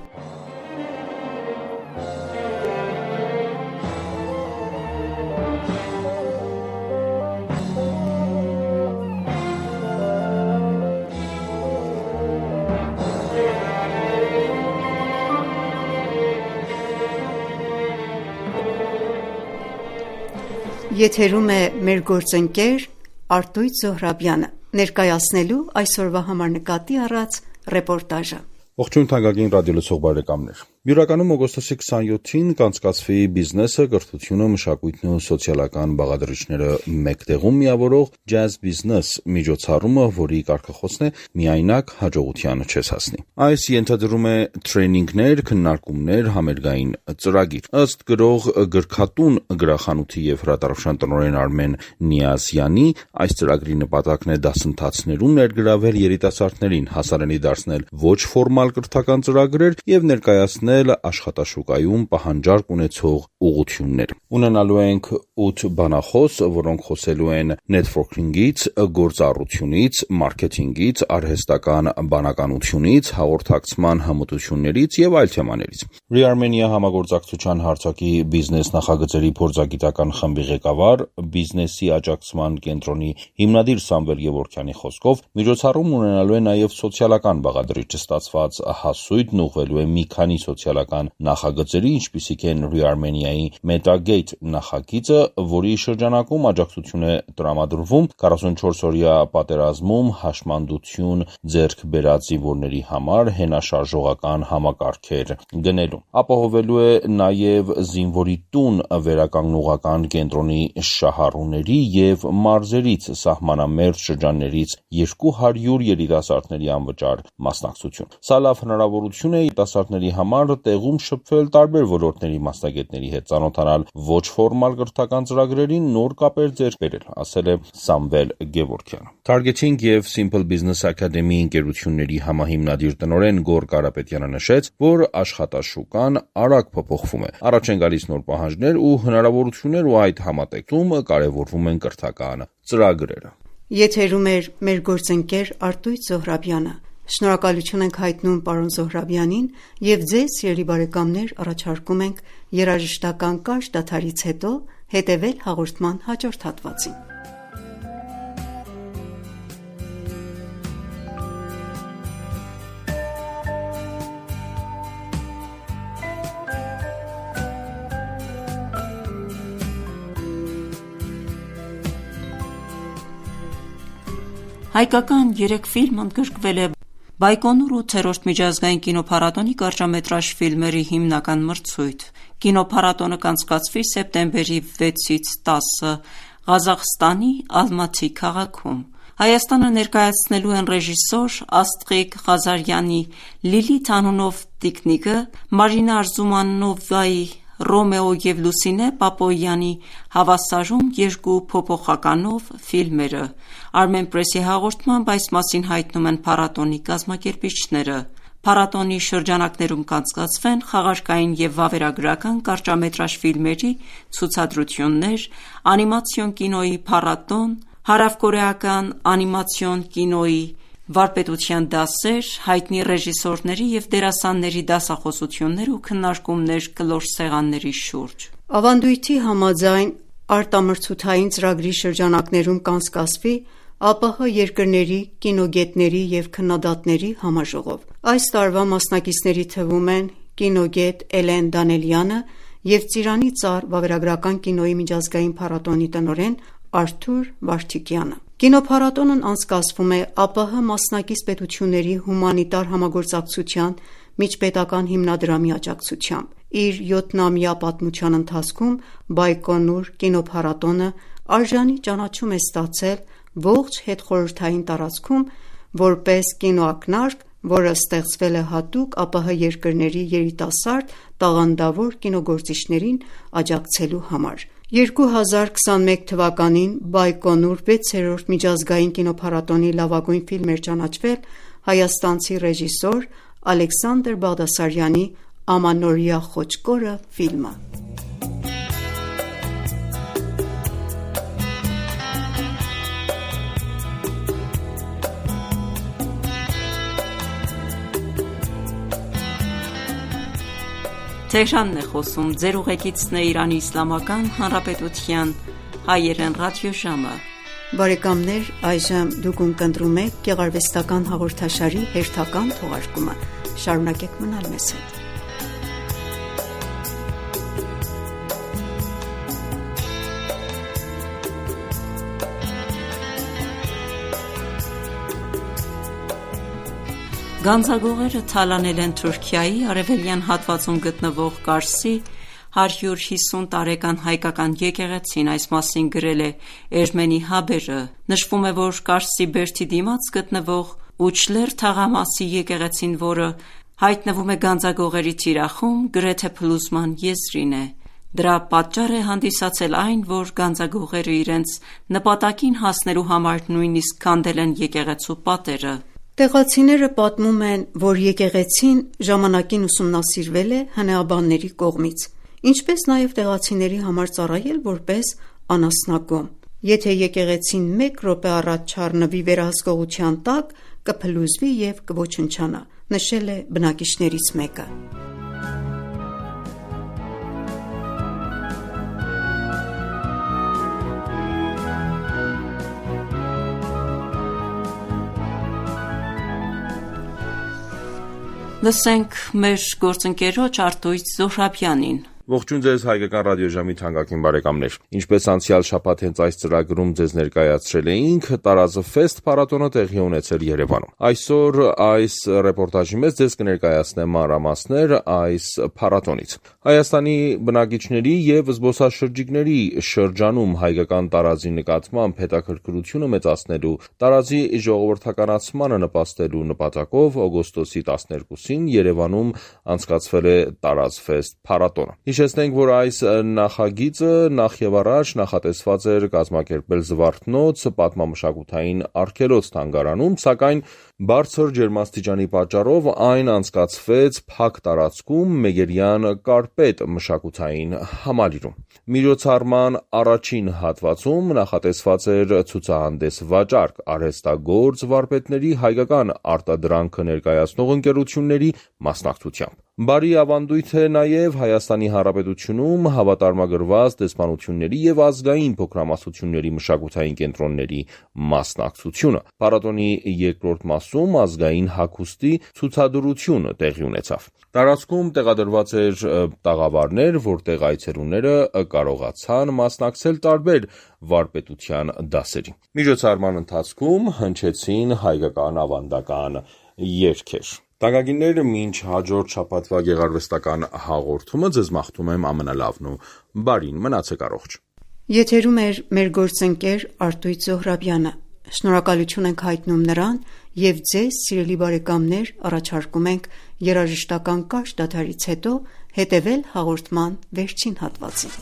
Եթերում է մեր գործընկեր Արտույտ Զոհրաբյանը ներկայացնելու այսօրվա համար նկատի առած ռեպորտաժը: Ողջույն թանկագին ռադիոլսող բարեկամներ: Բյուրականում օգոստոսի քսանյոթին կանցկացվի «Բիզնեսը, կրթությունը, մշակույթն ու սոցիալական բաղադրիչները մեկտեղում» միավորող «Ջազ Բիզնես» միջոցառումը, որի կարգախոսն է «Միայնակ հաջողության չես հասնի»: Այս ենթադրում է թրեյնինգներ, քննարկումներ, համերգային ծրագիր: Ըստ գրող «Գրքատուն» գրախանութի և հրատարակչության տնօրեն Արմեն Նիազյանի, այս ծրագրի նպատակն է դասընթացներում ներգրավել երիտասարդներին, հասանելի դարձնել ոչ ֆորմալ կրթական ծրագրեր և ներկայացնել աշխատաշուկայում պահանջարկ ունեցող ուղղություններ: Ունենալու ենք ութ բանախոս, որոնք խոսելու են նեթվորքինգից, գործառույթներից, մարքեթինգից, արհեստական բանականությունից, հաղորդակցման հմտություններից և այլ թեմաներից: Re-Armenia համագործակցության հարթակի բիզնես նախագծերի փորձագիտական խմբի ղեկավար, բիզնեսի աջակցման կենտրոնի հիմնադիր Սամվել Գևորգյանի խոսքով, միջոցառումն ունենալու է նաև սոցիալական բաղադրիչ: Ստացված հասույթն ուղղվելու է մի քանի սոցիալական սոցիալական նախագծերի, ինչպիսիք են Re-Armenia-ի Metagate նախագիծը, որի շրջանակում աջակցություն է տրամադրվում քառասունչորս-օրյա պատերազմում հաշմանդություն ձեռք բերած զինվորների համար հենաշարժողական համակարգեր գնելու։ Ապահովելու է նաև զինվորի տուն վերականգնողական կենտրոնի շահառուների և մարզերից սահմանամերձ շրջաններից երկու հարյուր երիտասարդների անվճար մասնակցություն։ Սա լավ հնարավորություն է երիտասարդների համար տեղում շփվել տարբեր ոլորտների մասնագետների հետ, ծանոթանալ ոչ ֆորմալ կրթական ծրագրերին, նոր կապեր ձեռք բերել, ասել է Սամվել Գևորգյանը։ Targeting և Simple Business Academy ընկերությունների համահիմնադիր տնօրեն Գոռ Կարապետյանը նշեց, որ աշխատաշուկան արագ փոփոխվում է։ Առաջ են գալիս նոր պահանջներ ու հնարավորություններ ու այդ համատեքստում կարևորվում են կրթական ծրագրերը։ Եթերում է մեր գործընկեր Արտույտ Զոհրաբյանը։ Շնորհակալություն ենք հայտնում պարոն Զոհրաբյանին և ձեզ, սիրելի բարեկամներ, առաջարկում ենք երաժշտական կարճ դադարից հետո հետևել հաղորդման հաջորդ հատվածին։ Հայկական երեք ֆիլմ ընդգրկվել է Բայկոնուր ութերորդ միջազգային կինոփառատոնի կարճամետրաժ ֆիլմերի հիմնական մրցույթ։ Կինոփառատոնը կանցկացվի սեպտեմբերի վեցից տասը Ղազախստանի Ալմաթի քաղաքում։ Հայաստանը ներկայացնելու են ռեժիսոր Աստղիկ Ղազարյանի Լիլիթ անունով տիկնիկը, Մարինա Արզումանովայի Ռոմեո և Լուսինե Պապոյանի Հավասարում երկու փոփոխականով ֆիլմերը։ Armenpress-ի հաղորդմամբ այս մասին հայտնում են փառատոնի կազմակերպիչները։ Փառատոնի շրջանակներում կանցկացվեն խաղարկային և վավերագրական կարճամետրաժ ֆիլմերի ցուցադրություններ, անիմացիոն կինոյի փառատոն, հարավկորեական անիմացիոն կինոյի վարպետության դասեր, հայտնի ռեժիսորների և դերասանների դասախոսություններ ու քննարկումներ կլոր սեղանների շուրջ։ Ավանդույթի համաձայն արտամրցութային ծրագրի շրջանակներում կանցկացվի ԱՊՀ երկրների կինոգետների և քննադատների համաժողով։ Այս տարվա մասնակիցների թվում են կինոգետ Էլեն Դանելյանը և Ծիրանի ծառ վավերագրական կինոյի միջազգային փառատոնի տնօրեն Արթուր Վարդիկյանը։ Կինոփառատոնն անցկացվում է ԱՊՀ մասնակից պետությունների հումանիտար համագործակցության միջպետական հիմնադրամի աջակցությամբ։ Իր յոթնամյա պատմության ընթացքում Բայկոնուր կինոփառատոնը արժանի ճանաչում է ստացել ողջ հետխորհրդային տարածքում որպես կինոակնարկ, որը ստեղծվել է հատուկ ԱՊՀ երկրների երիտասարդ տաղանդավոր կինոգործիչներին աջակցելու համար։ երկու հազար քսաներեք թվականին Բայկոնուր վեցերորդ միջազգային կինոփառատոնի լավագույն ֆիլմ էր ճանաչվել հայաստանցի ռեժիսոր Ալեքսանդր Բաղդասարյանի Ամանորյա խոչկորը ֆիլմը։ Թեհրանն է խոսում, ձեր ուղեկիցն է Իրանի Իսլամական Հանրապետության հայերեն ռադիոժամը։ Բարեկամներ, այժմ դուք ունկնդրում եք գեղարվեստական հաղորդաշարի հերթական թողարկումը։ Շարունակեք մնալ մեզ հետ։ Գանձագողերը թալանել են Թուրքիայի արևելյան հատվածում գտնվող Կարսի հարյուր հիսուն տարեկան հայկական եկեղեցին, այս մասին գրել է Էրմենի Հաբերը։ Նշվում է, որ Կարսի բերդի դիմաց գտնվող Ուչլեր թաղամասի եկեղեցին, որը հայտնվում է Գանձագողերի թիրախում, գրեթե փլուզման եզրին է։ Դրա պատճառ է հանդիսացել այն, որ գանձագողերը իրենց նպատակին հասնելու համար նույնիսկ քանդել են եկեղեցու պատերը։ Տեղացիները պատմում են, որ եկեղեցին ժամանակին ուսումնասիրվել է հնեաբանների կողմից, ինչպես նաև տեղացիների համար ծառայել որպես անասնագոմ։ Եթե եկեղեցին մեկ րոպե առաջ չառնվի վերահսկողության տակ, կփլուզվի և կոչնչանա, նշել է բնակիչներից մեկը։ Լսենք մեր գործընկերոջ Արտույտ Զոհրաբյանին։ Ողջույն ձեզ հայկական ռադիոժամի թանկագին բարեկամներ։ Ինչպես անցյալ շաբաթ հենց այս ծրագրում ձեզ ներկայացրել էինք, Տարազֆեստ փառատոնը տեղի ունեցել Երևանում։ Այսօր այս ռեպորտաժի մեջ ձեզ կներկայացնեմ մանրամասներ այս փառատոնից։ Հայաստանի բնակիչների եւ զբոսաշրջիկների շրջանում հայկական տարազի նկատմամբ հետաքրքրությունը մեծացնելու, տարազի ժողովրդականացմանը նպաստելու նպատակով օգոստոսի տասներկուսին Երևանում անցկացվել է Տարազֆեստ փառատոնը։ Հիշեցնենք, որ այս նախագիծը նախ եւ առաջ նախատեսված էր կազմակերպել Զվարթնոց պատմամշակութային արգելոց թանգարանում, սակայն բարձր ջերմաստիճանի պատճառով այն անցկացվեց փակ տարածքում Մեգերյան Կարպետ մշակութային համալիրում։ Միջոցառման առաջին հատվածում նախատեսված էր ցուցահանդես վաճառք, արհեստագործ վարպետների հայկական արտադրանքը ներկայացնող ընկերությունների մասնակցությամբ։ Բարի ավանդույթ է նաև Հայաստանի Հանրապետությունում հավատարմագրված դեսպանությունների եւ ազգային փոքրամասնությունների մշակութային կենտրոնների մասնակցությունը։ Փառատոնի երկրորդ մասում ազգային հագուստի ցուցադրություն տեղի ունեցավ։ Տարածքում տեղադրված էր տաղավարներ, որտեղ այցելուները կարողացան մասնակցել տարբեր վարպետության դասերի։ Միջոցառման ընթացքում հնչեցին հայկական ավանդական երգեր։ Տակագինները մինչ հաջորդ շաբաթվա գեղարվեստական հաղորդումը ձեզ մաղթում եմ ամենալավն ու բարին, մնացեք առողջ։ Եթերում էր մեր գործընկեր Արտույտ Զոհրաբյանը։ Շնորհակալություն ենք հայտնում նրան եւ ձեզ, սիրելի բարեկամներ, առաջարկում ենք երաժշտական կարճ դադարից հետո հետևել հաղորդման վերջին հատվածին։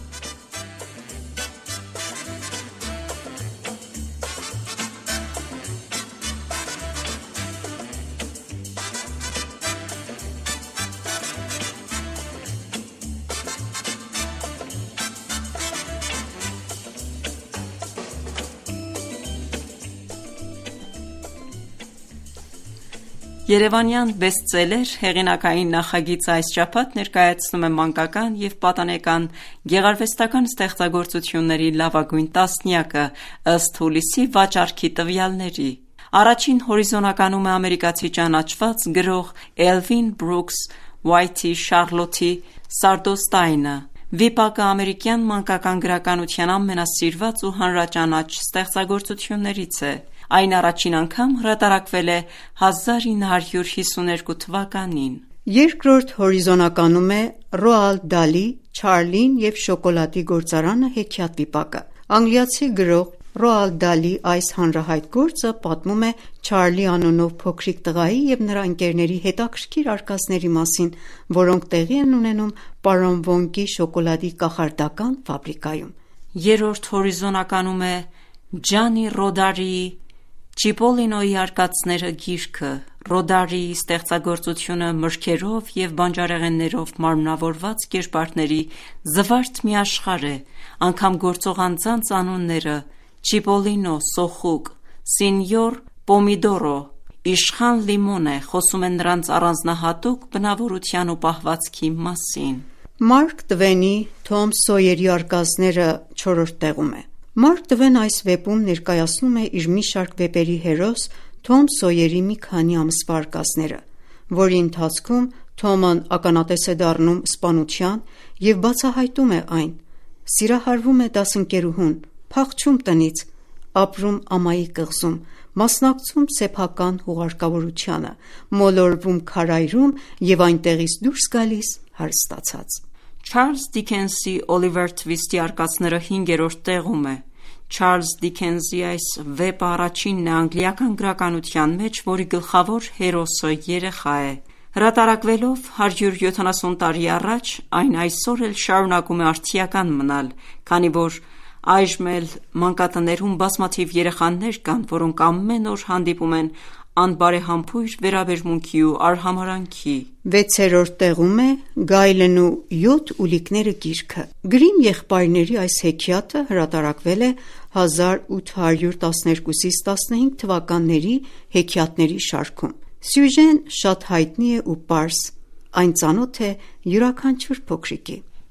Երևանյան բեսթսելեր հեղինակային նախագիծը այս շաբաթ ներկայացնում է մանկական և պատանեկան գեղարվեստական ստեղծագործությունների լավագույն տասնյակը ըստ հուլիսի վաճառքի տվյալների։ Առաջին հորիզոնականում է ամերիկացի ճանաչված գրող Էլվին Բրուքս Ուայթի Շարլոթի Սարդոստայնը։ Վիպակը ամերիկյան մանկական գրականության ամենասիրված ու հանրաճանաչ ստեղծագործություններից է։ Այն առաջին անգամ հրատարակվել է հազար ինը հարյուր հիսուներկու թվականին։ Երկրորդ հորիզոնականում է Ռոալդ Դալի «Չարլին և շոկոլադի գործարանը» հեքիաթ վիպակը։ Անգլիացի գրող Ռոալդ Դալի այս հանրահայտ գործը պատմում է Չարլի անունով փոքրիկ տղայի և նրա ընկերների հետաքրքիր արկածների մասին, որոնք տեղի են ունենում պարոն Վոնկի շոկոլադի կախարդական ֆաբրիկայում։ Երրորդ հորիզոնականում է Ջանի Ռոդարիի Չիպոլինոյի արկածները գիրքը։ Ռոդարիի ստեղծագործությունը մրգերով և բանջարեղեններով մարմնավորված կերպարների զվարթ մի աշխարհ է, անգամ գործող անձանց անունները Չիպոլինո, Սոխուկ, Սինյոր Պոմիդորո, Իշխան Լիմոնե խոսում են նրանց առանձնահատուկ բնավորության ու պահվածքի մասին։ Մարկ Տվենի Թոմ Սոյերի արկածները չորրորդ տեղում է։ Մարկ Տվեն այս վեպում ներկայացնում է իր մի շարք վեպերի հերոս Թոմ Սոյերի մի քանի ամսվա արկածները, որի ընթացքում Թոմն ականատես է դառնում սպանության և բացահայտում է այն, սիրահարվում է դասընկերուհուն, փախչում տնից, ապրում ամայի կղզում, մասնակցում սեփական հուղարկավորությանը, մոլորվում քարայրում և այնտեղից դուրս գալիս հարստացած։ Չարլզ Դիքենսի Օլիվեր Թվիստի արկածները հինգերորդ տեղում է։ Չարլզ Դիքենսի այս վեպը առաջինն է անգլիական գրականության մեջ, որի գլխավոր հերոսը երեխա է։ Հրատարակվելով հարյուր յոթանասուն տարի առաջ, այն այսօր էլ շարունակում է արդիական մնալ, քանի որ այժմ էլ մանկատներում բազմաթիվ երեխաներ կան, որոնք ամեն օր հանդիպում են անբարեհամբույր վերաբերմունքի ու արհամարհանքի։ Վեցերորդ տեղում է Գայլն ու յոթ ուլիկները գիրքը։ Գրիմ եղբայրների այս հեքիաթը հրատարակվել է հազար ութ հարյուր տասներկուսից տասնհինգ թվականների հեքիաթների շարքում։ Սյուժեն շատ հայտնի է ու պարզ, այն ծանոթ է յուրաքանչյուր փոքրիկի։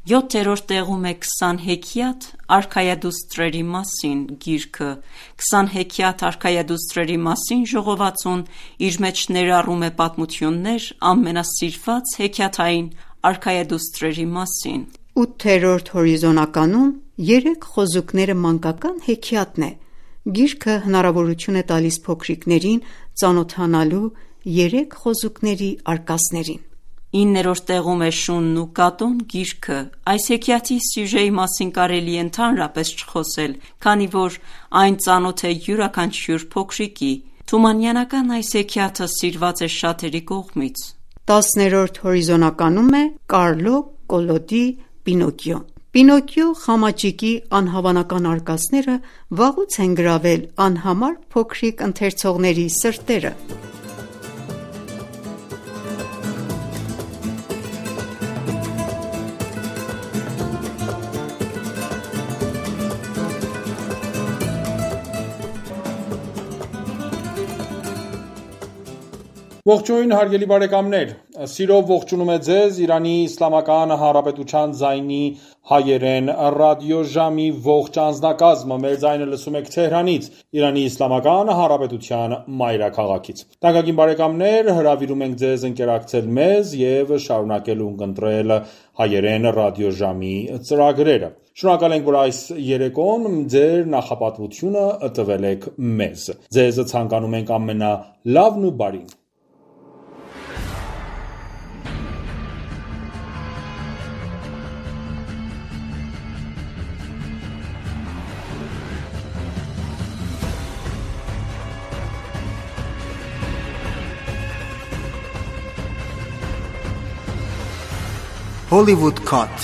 Յոթերորդ տեղում է «Քսան հեքիաթ արքայադուստրերի մասին» գիրքը։ «Քսան հեքիաթ արքայադուստրերի մասին» ժողովածուն իր մեջ ներառում է պատմություններ ամենասիրված հեքիաթային արքայադուստրերի մասին։ Ութերորդ հորիզոնականում երեք խոզուկները մանկական հեքիաթն է։ Գիրքը հնարավորություն է տալիս փոքրիկներին ծանոթանալու երեք խոզուկների արկածներին։ Իններորդ տեղում է «Շունն ու կատուն» գիրքը։ Այս հեքիաթի սյուժեի մասին կարելի է ընդհանրապես չխոսել, քանի որ այն ծանոթ է յուրաքանչյուր փոքրիկի։ Թումանյանական այս հեքիաթը սիրված է շատերի կողմից։ Տասներորդ հորիզոնականում է «Կարլո Կոլոդի Պինոկիոն»։ Պինոկիո խամաճիկի անհավանական արկածները վաղուց են գրավել անհամար փոքրիկ ընթերցողների սրտերը։ Ողջույն հարգելի բարեկամներ, սիրով ողջունում է ձեզ Իրանի Իսլամական Հանրապետության ձայնի հայերեն ռադիոժամի ողջ անձնակազմը, մեր ձայնը լսում եք Թեհրանից, Իրանի Իսլամական Հանրապետության մայրաքաղաքից։ Թանկագին բարեկամներ, հրավիրում ենք ձեզ ընկերակցել մեզ եւ շարունակել ունկնդրել հայերեն ռադիոժամի ծրագրերը։ Շնորհակալ ենք, որ այս երեկոն ձեր նախապատվությունը տվել եք մեզ։ Ձեզ ցանկանում ենք ամենալավն ու բարին։ Hollywood Cut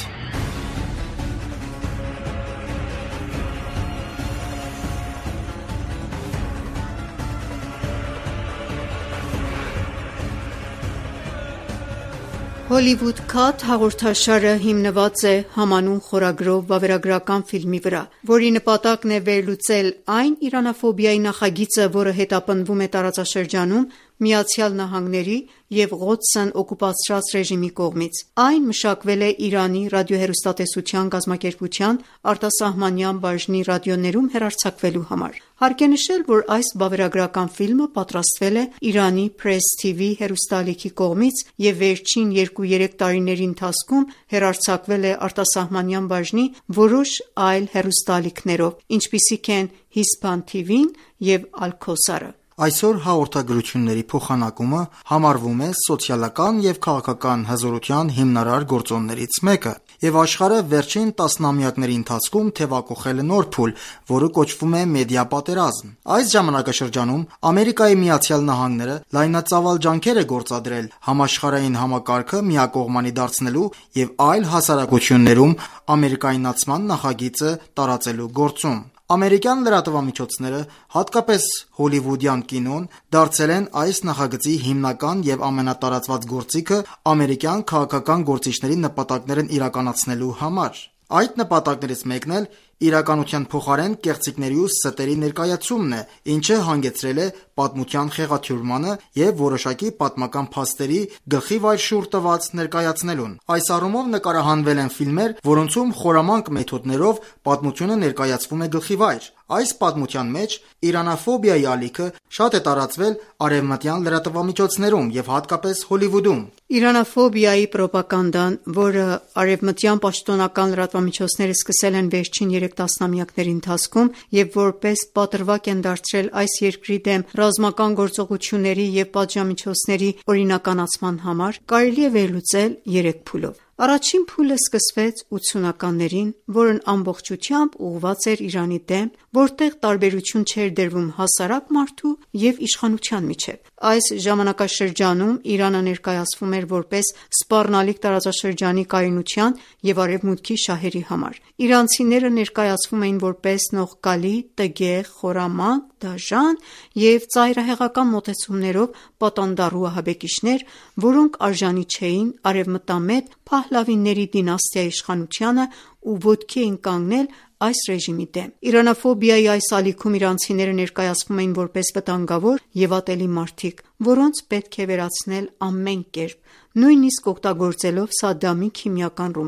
Hollywood Cut հաղորդաշարը հիմնված է համանուն խորագրով վավերագրական ֆիլմի վրա, որի նպատակն է վերլուծել այն իրանաֆոբիայի նախագիծը, որը հետապնդվում է տարածաշրջանում Միացյալ Նահանգների և Ղոդսն օկուպացրած ռեժիմի կողմից։ Այն մշակվել է Իրանի ռադիոհեռուստատեսության կազմակերպության արտասահմանյան բաժնի ռադիոներում հեռարձակվելու համար։ Հարկ է նշել, որ այս վավերագրական ֆիլմը պատրաստվել է Իրանի Press T V հեռուստաալիքի կողմից և վերջին երկու-երեք տարիների ընթացքում հեռարձակվել է արտասահմանյան բաժնի որոշ այլ հեռուստաալիքներով, ինչպիսիք են Hispan T V-ն և Al-Khosar-ը։ Այսօր հաղորդագրությունների փոխանակումը համարվում է սոցիալական և քաղաքական հզորության հիմնարար գործոններից մեկը, և աշխարհը վերջին տասնամյակների ընթացքում թևակոխել է նոր փուլ, որը կոչվում է մեդիա պատերազմ։ Այս ժամանակաշրջանում Ամերիկայի Միացյալ Նահանգները լայնածավալ ջանքեր է գործադրել համաշխարհային համակարգը միակողմանի դարձնելու և այլ հասարակություններում ամերիկայնացման նախագիծը տարածելու գործում։ Ամերիկյան լրատվամիջոցները, հատկապես հոլիվուդյան կինոն, դարձել են այս նախագծի հիմնական և ամենատարածված գործիքը ամերիկյան քաղաքական գործիչների նպատակներն իրականացնելու համար։ Այդ նպատակներից մեկն էլ իրականության փոխարեն կեղծիքների ու ստերի ներկայացումն է, ինչը հանգեցրել է պատմության խեղաթյուրմանը և որոշակի պատմական փաստերի գլխիվայր շուռ տված ներկայացնելուն։ Այս առումով նկարահանվել են ֆիլմեր, որոնցում խորամանկ մեթոդներով պատմությունը ներկայացվում է գլխիվայր։ Այս պատմության մեջ իրանաֆոբիայի ալիքը շատ է տարածվել արևմտյան լրատվամիջոցներում և հատկապես Հոլիվուդում։ Իրանաֆոբիայի պրոպագանդան, որը արևմտյան պաշտոնական լրատվամիջոցները սկսել են վերջին երեք տասնամյակների ընթացքում և որպես պատրվակ են դարձրել այս երկրի դեմ ռազմական գործողությունների և պատժամիջոցների օրինականացման համար, կարելի է վերլուծել երեք փուլով։ Առաջին փուլը սկսվեց ութսունականներին, որն ամբողջությամբ ուղղված էր Իրանի դեմ, որտեղ տարբերություն չէր դրվում հասարակ մարդու և իշխանության միջև։ Այս ժամանակաշրջանում Իրանը ներկայացվում էր որպես սպառնալիք տարածաշրջանի կայունության և Արևմուտքի շահերի համար։ Իրանցիները ներկայացվում էին որպես նողկալի, տգեղ, խորամանկ, դաժան և ծայրահեղական մոտեցումներով պատանդառու ահաբեկիչներ, որոնք արժանի չէին արևմտամետ Փահլավիների դինաստիայի իշխանությանը ու ոտքի էին կանգնել այս ռեժիմի դեմ։ Իրանաֆոբիայի այս ալիքում իրանցիները ներկայացվում էին որպես վտանգավոր և ատելի մարդիկ, որոնց պետք է վերացնել ամեն կերպ, նույնիսկ օգտագործելով Սադամի քիմիական ռումբերը։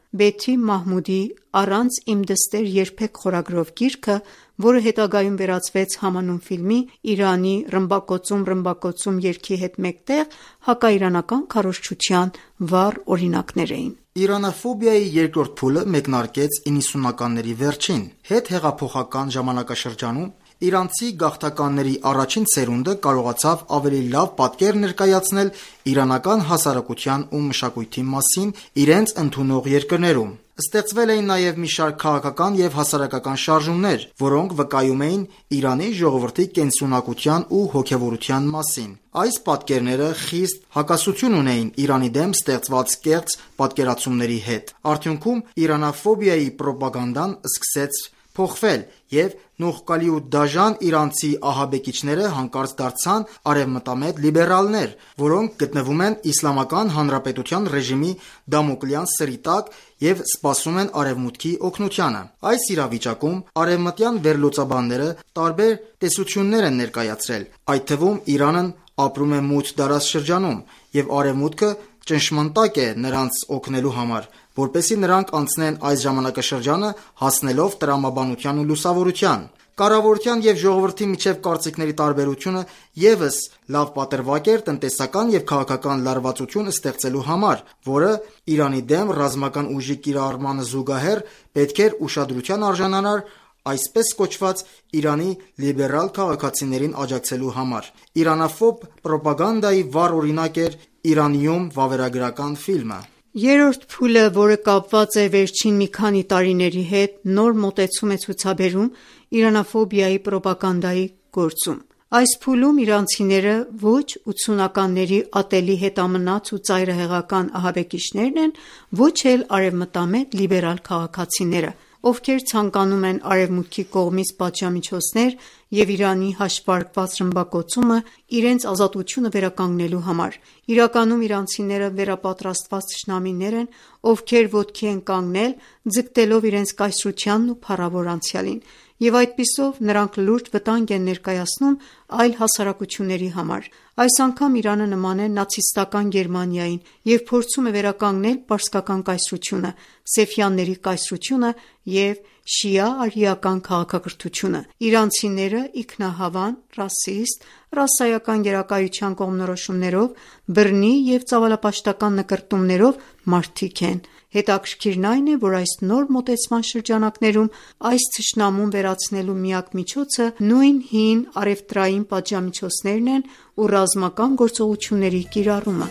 Բեթի Մահմուդի «Առանց իմ դստեր երբեք» խորագրով գիրքը, որը հետագայում վերածվեց համանուն ֆիլմի, Իրանի ռմբակոծում ռմբակոծում երգի հետ մեկտեղ հակաիրանական քարոզչության վառ օրինակներ էին։ Իրանաֆոբիայի երկրորդ փուլը մեկնարկեց իննսունականների վերջին։ Հետհեղափոխական ժամանակաշրջանում իրանցի գաղթականների առաջին սերունդը կարողացավ ավելի լավ պատկեր ներկայացնել իրանական հասարակության ու մշակույթի մասին իրենց ընդունող երկրներում։ Ստեղծվել էին նաև մի շարք քաղաքական և հասարակական շարժումներ, որոնք վկայում էին Իրանի ժողովրդի կենսունակության ու հոգևորության մասին։ Այս պատկերները խիստ հակասություն ունեին Իրանի դեմ ստեղծված կեղծ պատկերացումների հետ։ Արդյունքում իրանաֆոբիայի պրոպագանդան սկսեց փոխվել, և նողկալի ու դաժան իրանցի ահաբեկիչները հանկարծ դարձան արևմտամետ լիբերալներ, որոնք գտնվում են Իսլամական Հանրապետության ռեժիմի դամոկլյան սրի տակ և սպասում են Արևմուտքի օգնությանը։ Այս իրավիճակում արևմտյան վերլուծաբանները տարբեր տեսություններ են ներկայացրել, այդ թվում Իրանն ապրում է մութ դարաշրջանում, և Արևմուտքը ճնշման տակ է նրանց օգնելու համար, որպեսզի նրանք անցնեն այս ժամանակաշրջանը հասնելով տրամաբանության ու լուսավորության։ Կառավարության և ժողովրդի միջև կարծիքների տարբերությունը ևս լավ պատրվակ էր տնտեսական և քաղաքական լարվածություն ստեղծելու համար, որը Իրանի դեմ ռազմական ուժի կիրառմանը զուգահեռ պետք էր ուշադրության արժանանար այսպես կոչված Իրանի լիբերալ քաղաքացիներին աջակցելու համար։ Իրանաֆոբ պրոպագանդայի վառ օրինակ էր «Իրանիում» վավերագրական ֆիլմը։ Երրորդ փուլը, որը կապված է վերջին մի քանի տարիների հետ, նոր մոտեցում է ցուցաբերում իրանաֆոբիայի պրոպագանդայի գործում։ Այս փուլում իրանցիները ոչ ութսունականների ատելի հետամնաց ու ծայրահեղական ահաբեկիչներն են, ոչ էլ արևմտամետ լիբերալ քաղաքացիները, ովքեր ցանկանում են Արևմուտքի կողմից պատժամիջոցներ և Իրանի հաշվարկված ռմբակոծումը իրենց ազատությունը վերականգնելու համար։ Իրականում իրանցիները վերապատրաստված թշնամիներ են, ովքեր ոտքի են կանգնել՝ ձգտելով իրենց կայսրությանն ու փառավոր անցյալին, և այդպիսով նրանք լուրջ վտանգ են ներկայացնում այլ հասարակությունների համար։ Այս անգամ Իրանը նման է նացիստական Գերմանիային և փորձում է վերականգնել պարսկական կայսրությունը, Սեֆյանների կայսրությունը և շիա-արիական քաղաքակրթությունը։ Իրանցիները ինքնահավան, ռասիստ, ռասայական գերակայության կողմնորոշումներով, բռնի և ծավալապաշտական նկրտումներով մարդիկ են։ Հետաքրքիրն այն է, որ այս նոր մոտեցման շրջանակներում այս թշնամուն վերացնելու միակ միջոցը նույն հին առևտրային պատժամիջոցներն են ու ռազմական գործողությունների կիրառումը։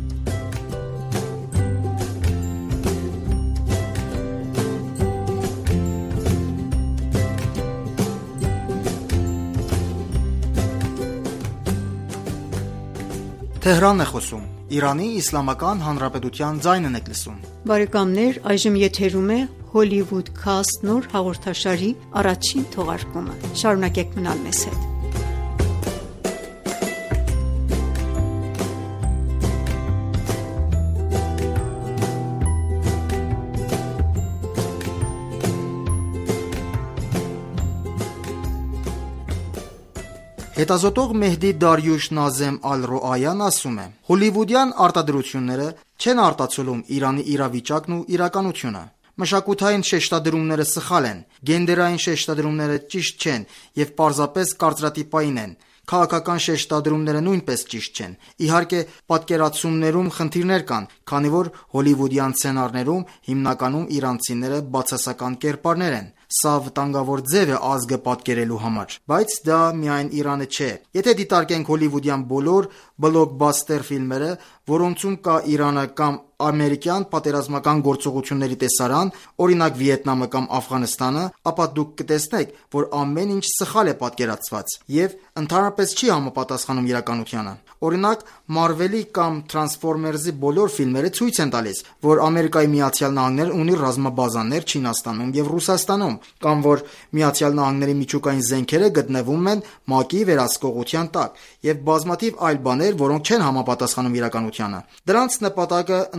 Հոլիվուդքասթ նոր հաղորդաշարի առաջին թողարկումը։ Շարունակեք մնալ մեզ հետ։ Հետազոտող Մեհդի Դարյուշ Նազեմ Ալ-Ռոայան ասում է. հոլիվուդյան արտադրությունները չեն արտացոլում Իրանի իրավիճակն ու իրականությունը։ Մշակութային շեշտադրումները սխալ են, գենդերային շեշտադրումները ճիշտ չեն և պարզապես կարծրատիպային են, քաղաքական շեշտադրումները նույնպես ճիշտ չեն։ Իհարկե, պատկերացումներում խնդիրներ կան, քանի որ հոլիվուդյան սցենարներում հիմնականում իրանցիները բացասական կերպարներ են։ Սա վտանգավոր ձև է ազգը պատկերելու համար։ Բայց դա միայն Իրանը չէ։ Եթե դիտարկենք հոլիվուդյան բոլոր բլոկբասթեր ֆիլմերը, որոնցում կա Իրանը կամ ամերիկյան պատերազմական գործողությունների տեսարան, օրինակ Վիետնամը կամ Աֆղանստանը, ապա դուք կտեսնեք, որ ամեն ինչ սխալ է պատկերացված և ընդհանրապես չի համապատասխանում իրականությանը։ Օրինակ, Marvel-ի կամ Transformers-ի բոլոր ֆիլմերը ցույց են տալիս, որ Ամերիկայի Միացյալ Նահանգներն ունի ռազմաբազաներ Չինաստանում և Ռուսաստանում, կամ որ Միացյալ Նահանգների միջուկային զենքերը գտնվում են ՄԱԿ-ի վերահսկողության տակ, և բազմաթիվ այլ բաներ, որոնք չեն համապատասխանում իրականությանը։ Դրանց նպատակը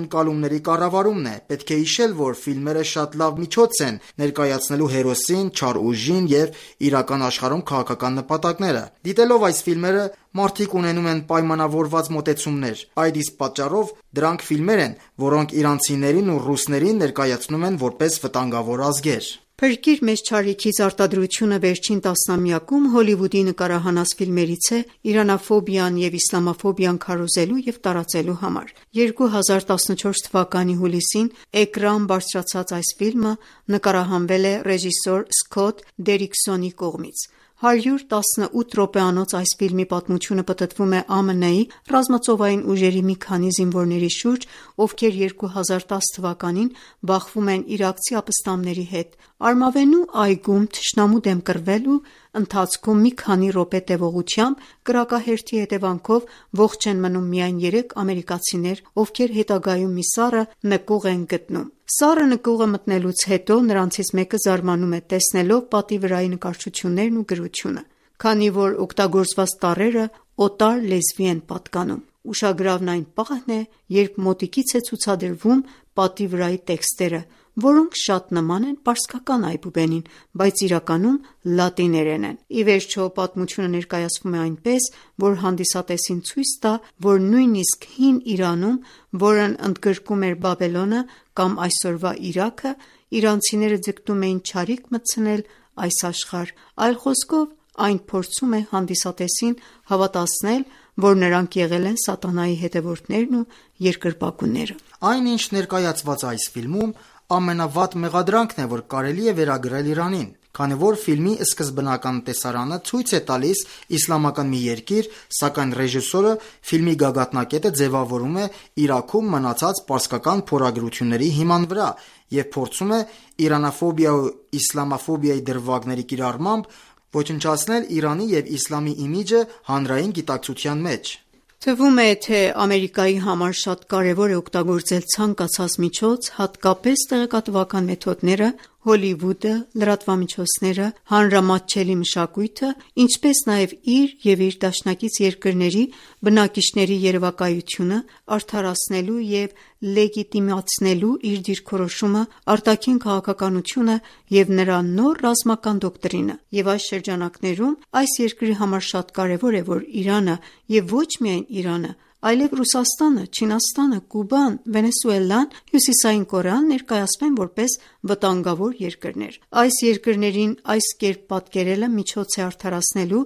ակնկալումների կառավարումն է։ Պետք է հիշել, որ ֆիլմերը շատ լավ միջոց են ներկայացնելու հերոսին, չար ուժին եւ իրական աշխարհում քաղաքական նպատակները։ Դիտելով այս ֆիլմերը մարդիկ ունենում են պայմանավորված մոտեցումներ։ Այդ իսկ պատճառով դրանք ֆիլմեր են, որոնք իրանցիներին ու ռուսներին ներկայացնում են որպես վտանգավոր ազգեր։ «Փրկիր մեզ չարիքից» արտադրությունը վերջին տասնամյակում Հոլիվուդի նկարահանած ֆիլմերից է իրանաֆոբիան և իսլամաֆոբիան քարոզելու և տարածելու համար։ երկու հազար տասնչորս թվականի հուլիսին էկրան բարձրացած այս ֆիլմը նկարահանվել է ռեժիսոր Սքոթ Դերիքսոնի կողմից։ հարյուր տասնութ րոպեանոց այս ֆիլմի պատմությունը պտտվում է ԱՄՆ-ի ռազմածովային ուժերի մի քանի զինվորների շուրջ, ովքեր երկու հազար տաս թվականին բախվում են իրաքցի ապստամբների հետ։ Արմավենու այգում թշնամու դեմ կռվելու ընթացքում մի քանի րոպե տևողությամբ կրակահերթի հետևանքով ողջ են մնում միայն երեք ամերիկացիներ, ովքեր հետագայում մի սառը նկուղ են գտնում։ Սառը նկուղը մտնելուց հետո նրանցից մեկը զարմանում է, տեսնելով պատի վրայի նկարչություններն ու գրությունը, քանի որ օգտագործված տառերը օտար լեզվի են պատկանում։ Ուշագրավն այն պահն է, երբ մոտիկից է ցուցադրվում պատի վրայի տեքստերը, որոնք շատ նման են պարսկական այբուբենին, բայց իրականում լատիներեն են։ Ի վերջո, պատմությունը ներկայացվում է այնպես, որ հանդիսատեսին ցույց տա, որ նույնիսկ հին Իրանում, որն ընդգրկում էր Բաբելոնը կամ այսօրվա Իրաքը, իրանցիները ձգտում էին չարիք մտցնել այս աշխարհ։ Այլ խոսքով, այն փորձում է հանդիսատեսին հավատացնել, որ նրանք եղել են սատանայի հետևորդներն ու երկրպագուները։ Այն, ինչ ներկայացված այս ֆիլմում, ամենավատ մեղադրանքն է, որ կարելի է վերագրել Իրանին, քանի որ ֆիլմի սկզբնական տեսարանը ցույց է տալիս իսլամական մի երկիր, սակայն ռեժիսորը ֆիլմի գագաթնակետը ձևավորում է Իրաքում մնացած պարսկական փորագրությունների հիման վրա և փորձում է իրանաֆոբիա ու իսլամաֆոբիայի դրվագների կիրառմամբ ոչնչացնել Իրանի և իսլամի իմիջը հանրային գիտակցության մեջ։ Թվում է, թե Ամերիկայի համար շատ կարևոր է օգտագործել ցանկացած միջոց, հատկապես տեղեկատվական մեթոդները, Հոլիվուդը, լրատվամիջոցները, հանրամատչելի մշակույթը, ինչպես նաև իր և իր դաշնակից երկրների բնակիչների երևակայությունը արդարացնելու և լեգիտիմացնելու իր դիրքորոշումը, արտաքին քաղաքականությունը և նրա նոր ռազմական դոկտրինը։ Եվ այս շրջանակներում այս երկրի համար շատ կարևոր է, որ Իրանը և ոչ միայն Իրանը, այլև Ռուսաստանը, Չինաստանը, Կուբան, Վենեսուելան, Հյուսիսային Կորեան ներկայացվեն որպես վտանգավոր երկրներ։ Այս երկրներին այս կերպ պատկերելը միջոց է արդարացնելու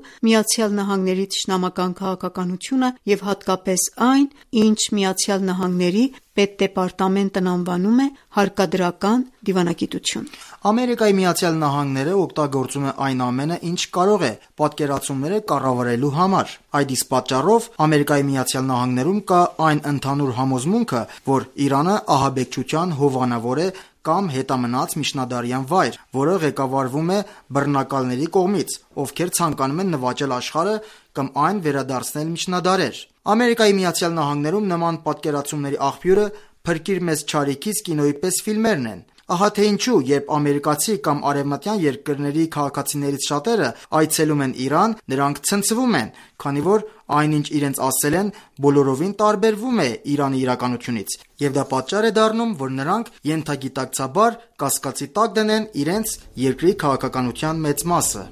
ԱՄՆ-ի թշնամական քաղաքականությունը և հատկապես այն, ինչ ԱՄՆ-ի Պետդեպարտամենտն անվանում է հարկադրական դիվանագիտություն։ Ամերիկայի Միացյալ Նահանգները օգտագործում է այն ամենը, ինչ կարող է պատկերացումները կառավարելու համար։ Այդ իսկ պատճառով Ամերիկայի Միացյալ Նահանգներում կա այն ընդհանուր համոզմունքը, որ Իրանը ահաբեկչության հովանավոր է կամ հետամնաց միջնադարյան վայր, որը ղեկավարվում է բռնակալների կողմից, ովքեր ցանկանում են նվաճել աշխարհը կամ այն վերադարձնել միջնադարեր։ Ամերիկայի Միացյալ Նահանգներում նման պատկերացումների աղբյուրը «Փրկիր մեզ չարիքից» կինոյի պես ֆիլմերն են։ Ահա թե ինչու, երբ ամերիկացի կամ արևմտյան երկրների քաղաքացիներից շատերը այցելում են Իրան, նրանք ցնցվում են, քանի որ այնինչ իրենց ասել են, բոլորովին տարբերվում է Իրանի իրականությունից, և դա պատճառ է դառնում, որ նրանք ենթագիտակցաբար կասկածի տակ դնեն իրենց երկրի քաղաքականության մեծ մասը։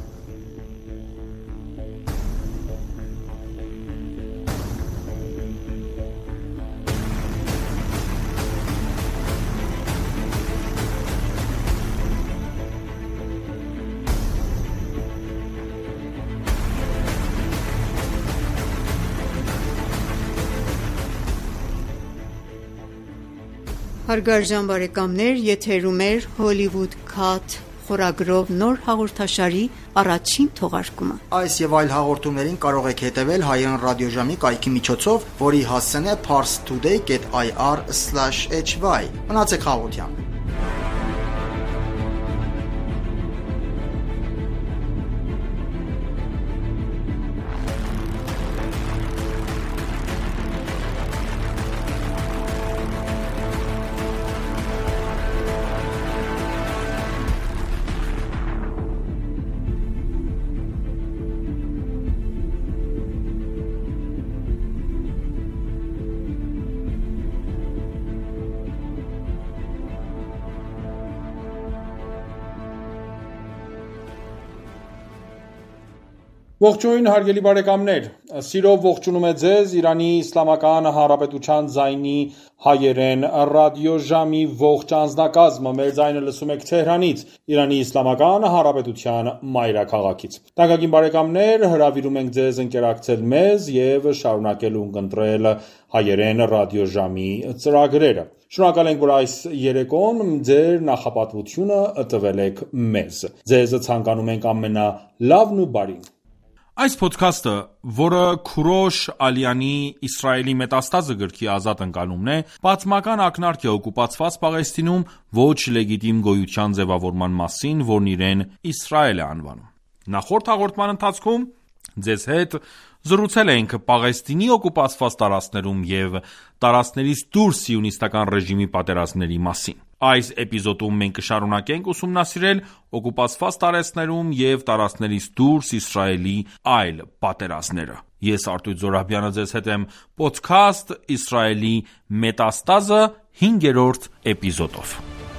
Հարգարժան բարեկամներ, եթերում է Hollywood Cut խորագրով նոր հաղորդաշարի առաջին թողարկումը։ Այս և այլ հաղորդումներին կարող եք հետևել Հայերեն ռադիոժամի կայքի միջոցով, որի հասցեն է parstoday dot i r slash h y։ Մնացեք հաղորդյալ։ Ողջույն հարգելի բարեկամներ, սիրով ողջունում է ձեզ Իրանի Իսլամական Հանրապետության ձայնի հայերեն ռադիոժամի ողջ անձնակազմը, մեր ձայնը լսում եք Թեհրանից, Իրանի Իսլամական Հանրապետության մայրաքաղաքից։ Թանկագին բարեկամներ, հրավիրում ենք ձեզ ընկերակցել մեզ եւ շարունակել ունկնդրել հայերեն ռադիոժամի ծրագրերը։ Շնորհակալ ենք, որ այս երեկոն ձեր նախապատվությունը տվել եք մեզ։ Ձեզ ցանկանում ենք ամենալավն ու բարին։ Այս ոդքասթը, որը Քուրոշ Ալյանի Իսրայելի Մետաստազը գրքի ազատ ընկալումն է, պատմական ակնարկ է օկուպացված Պաղեստինում ոչ լեգիտիմ գոյության ձևավորման մասին, որն իրեն Իսրայել է անվանում։ Նախորդ հաղորդման ընթացքում ձեզ հետ զրուցել ենք Պաղեստինի օկուպացված տարածքներում և տարածքներից դուրս սիոնիստական ռեժիմի պատերազմների մասին։ Այս էպիզոդում մենք կշարունակենք ուսումնասիրել օկուպացված տարածքներում և տարածքներից դուրս Իսրայելի այլ պատերազմները։ Ես Արտույտ Զոհրաբյանը ձեզ հետ եմ Պոդքասթ Իսրայելի Մետաստազը հինգերորդ էպիզոդով։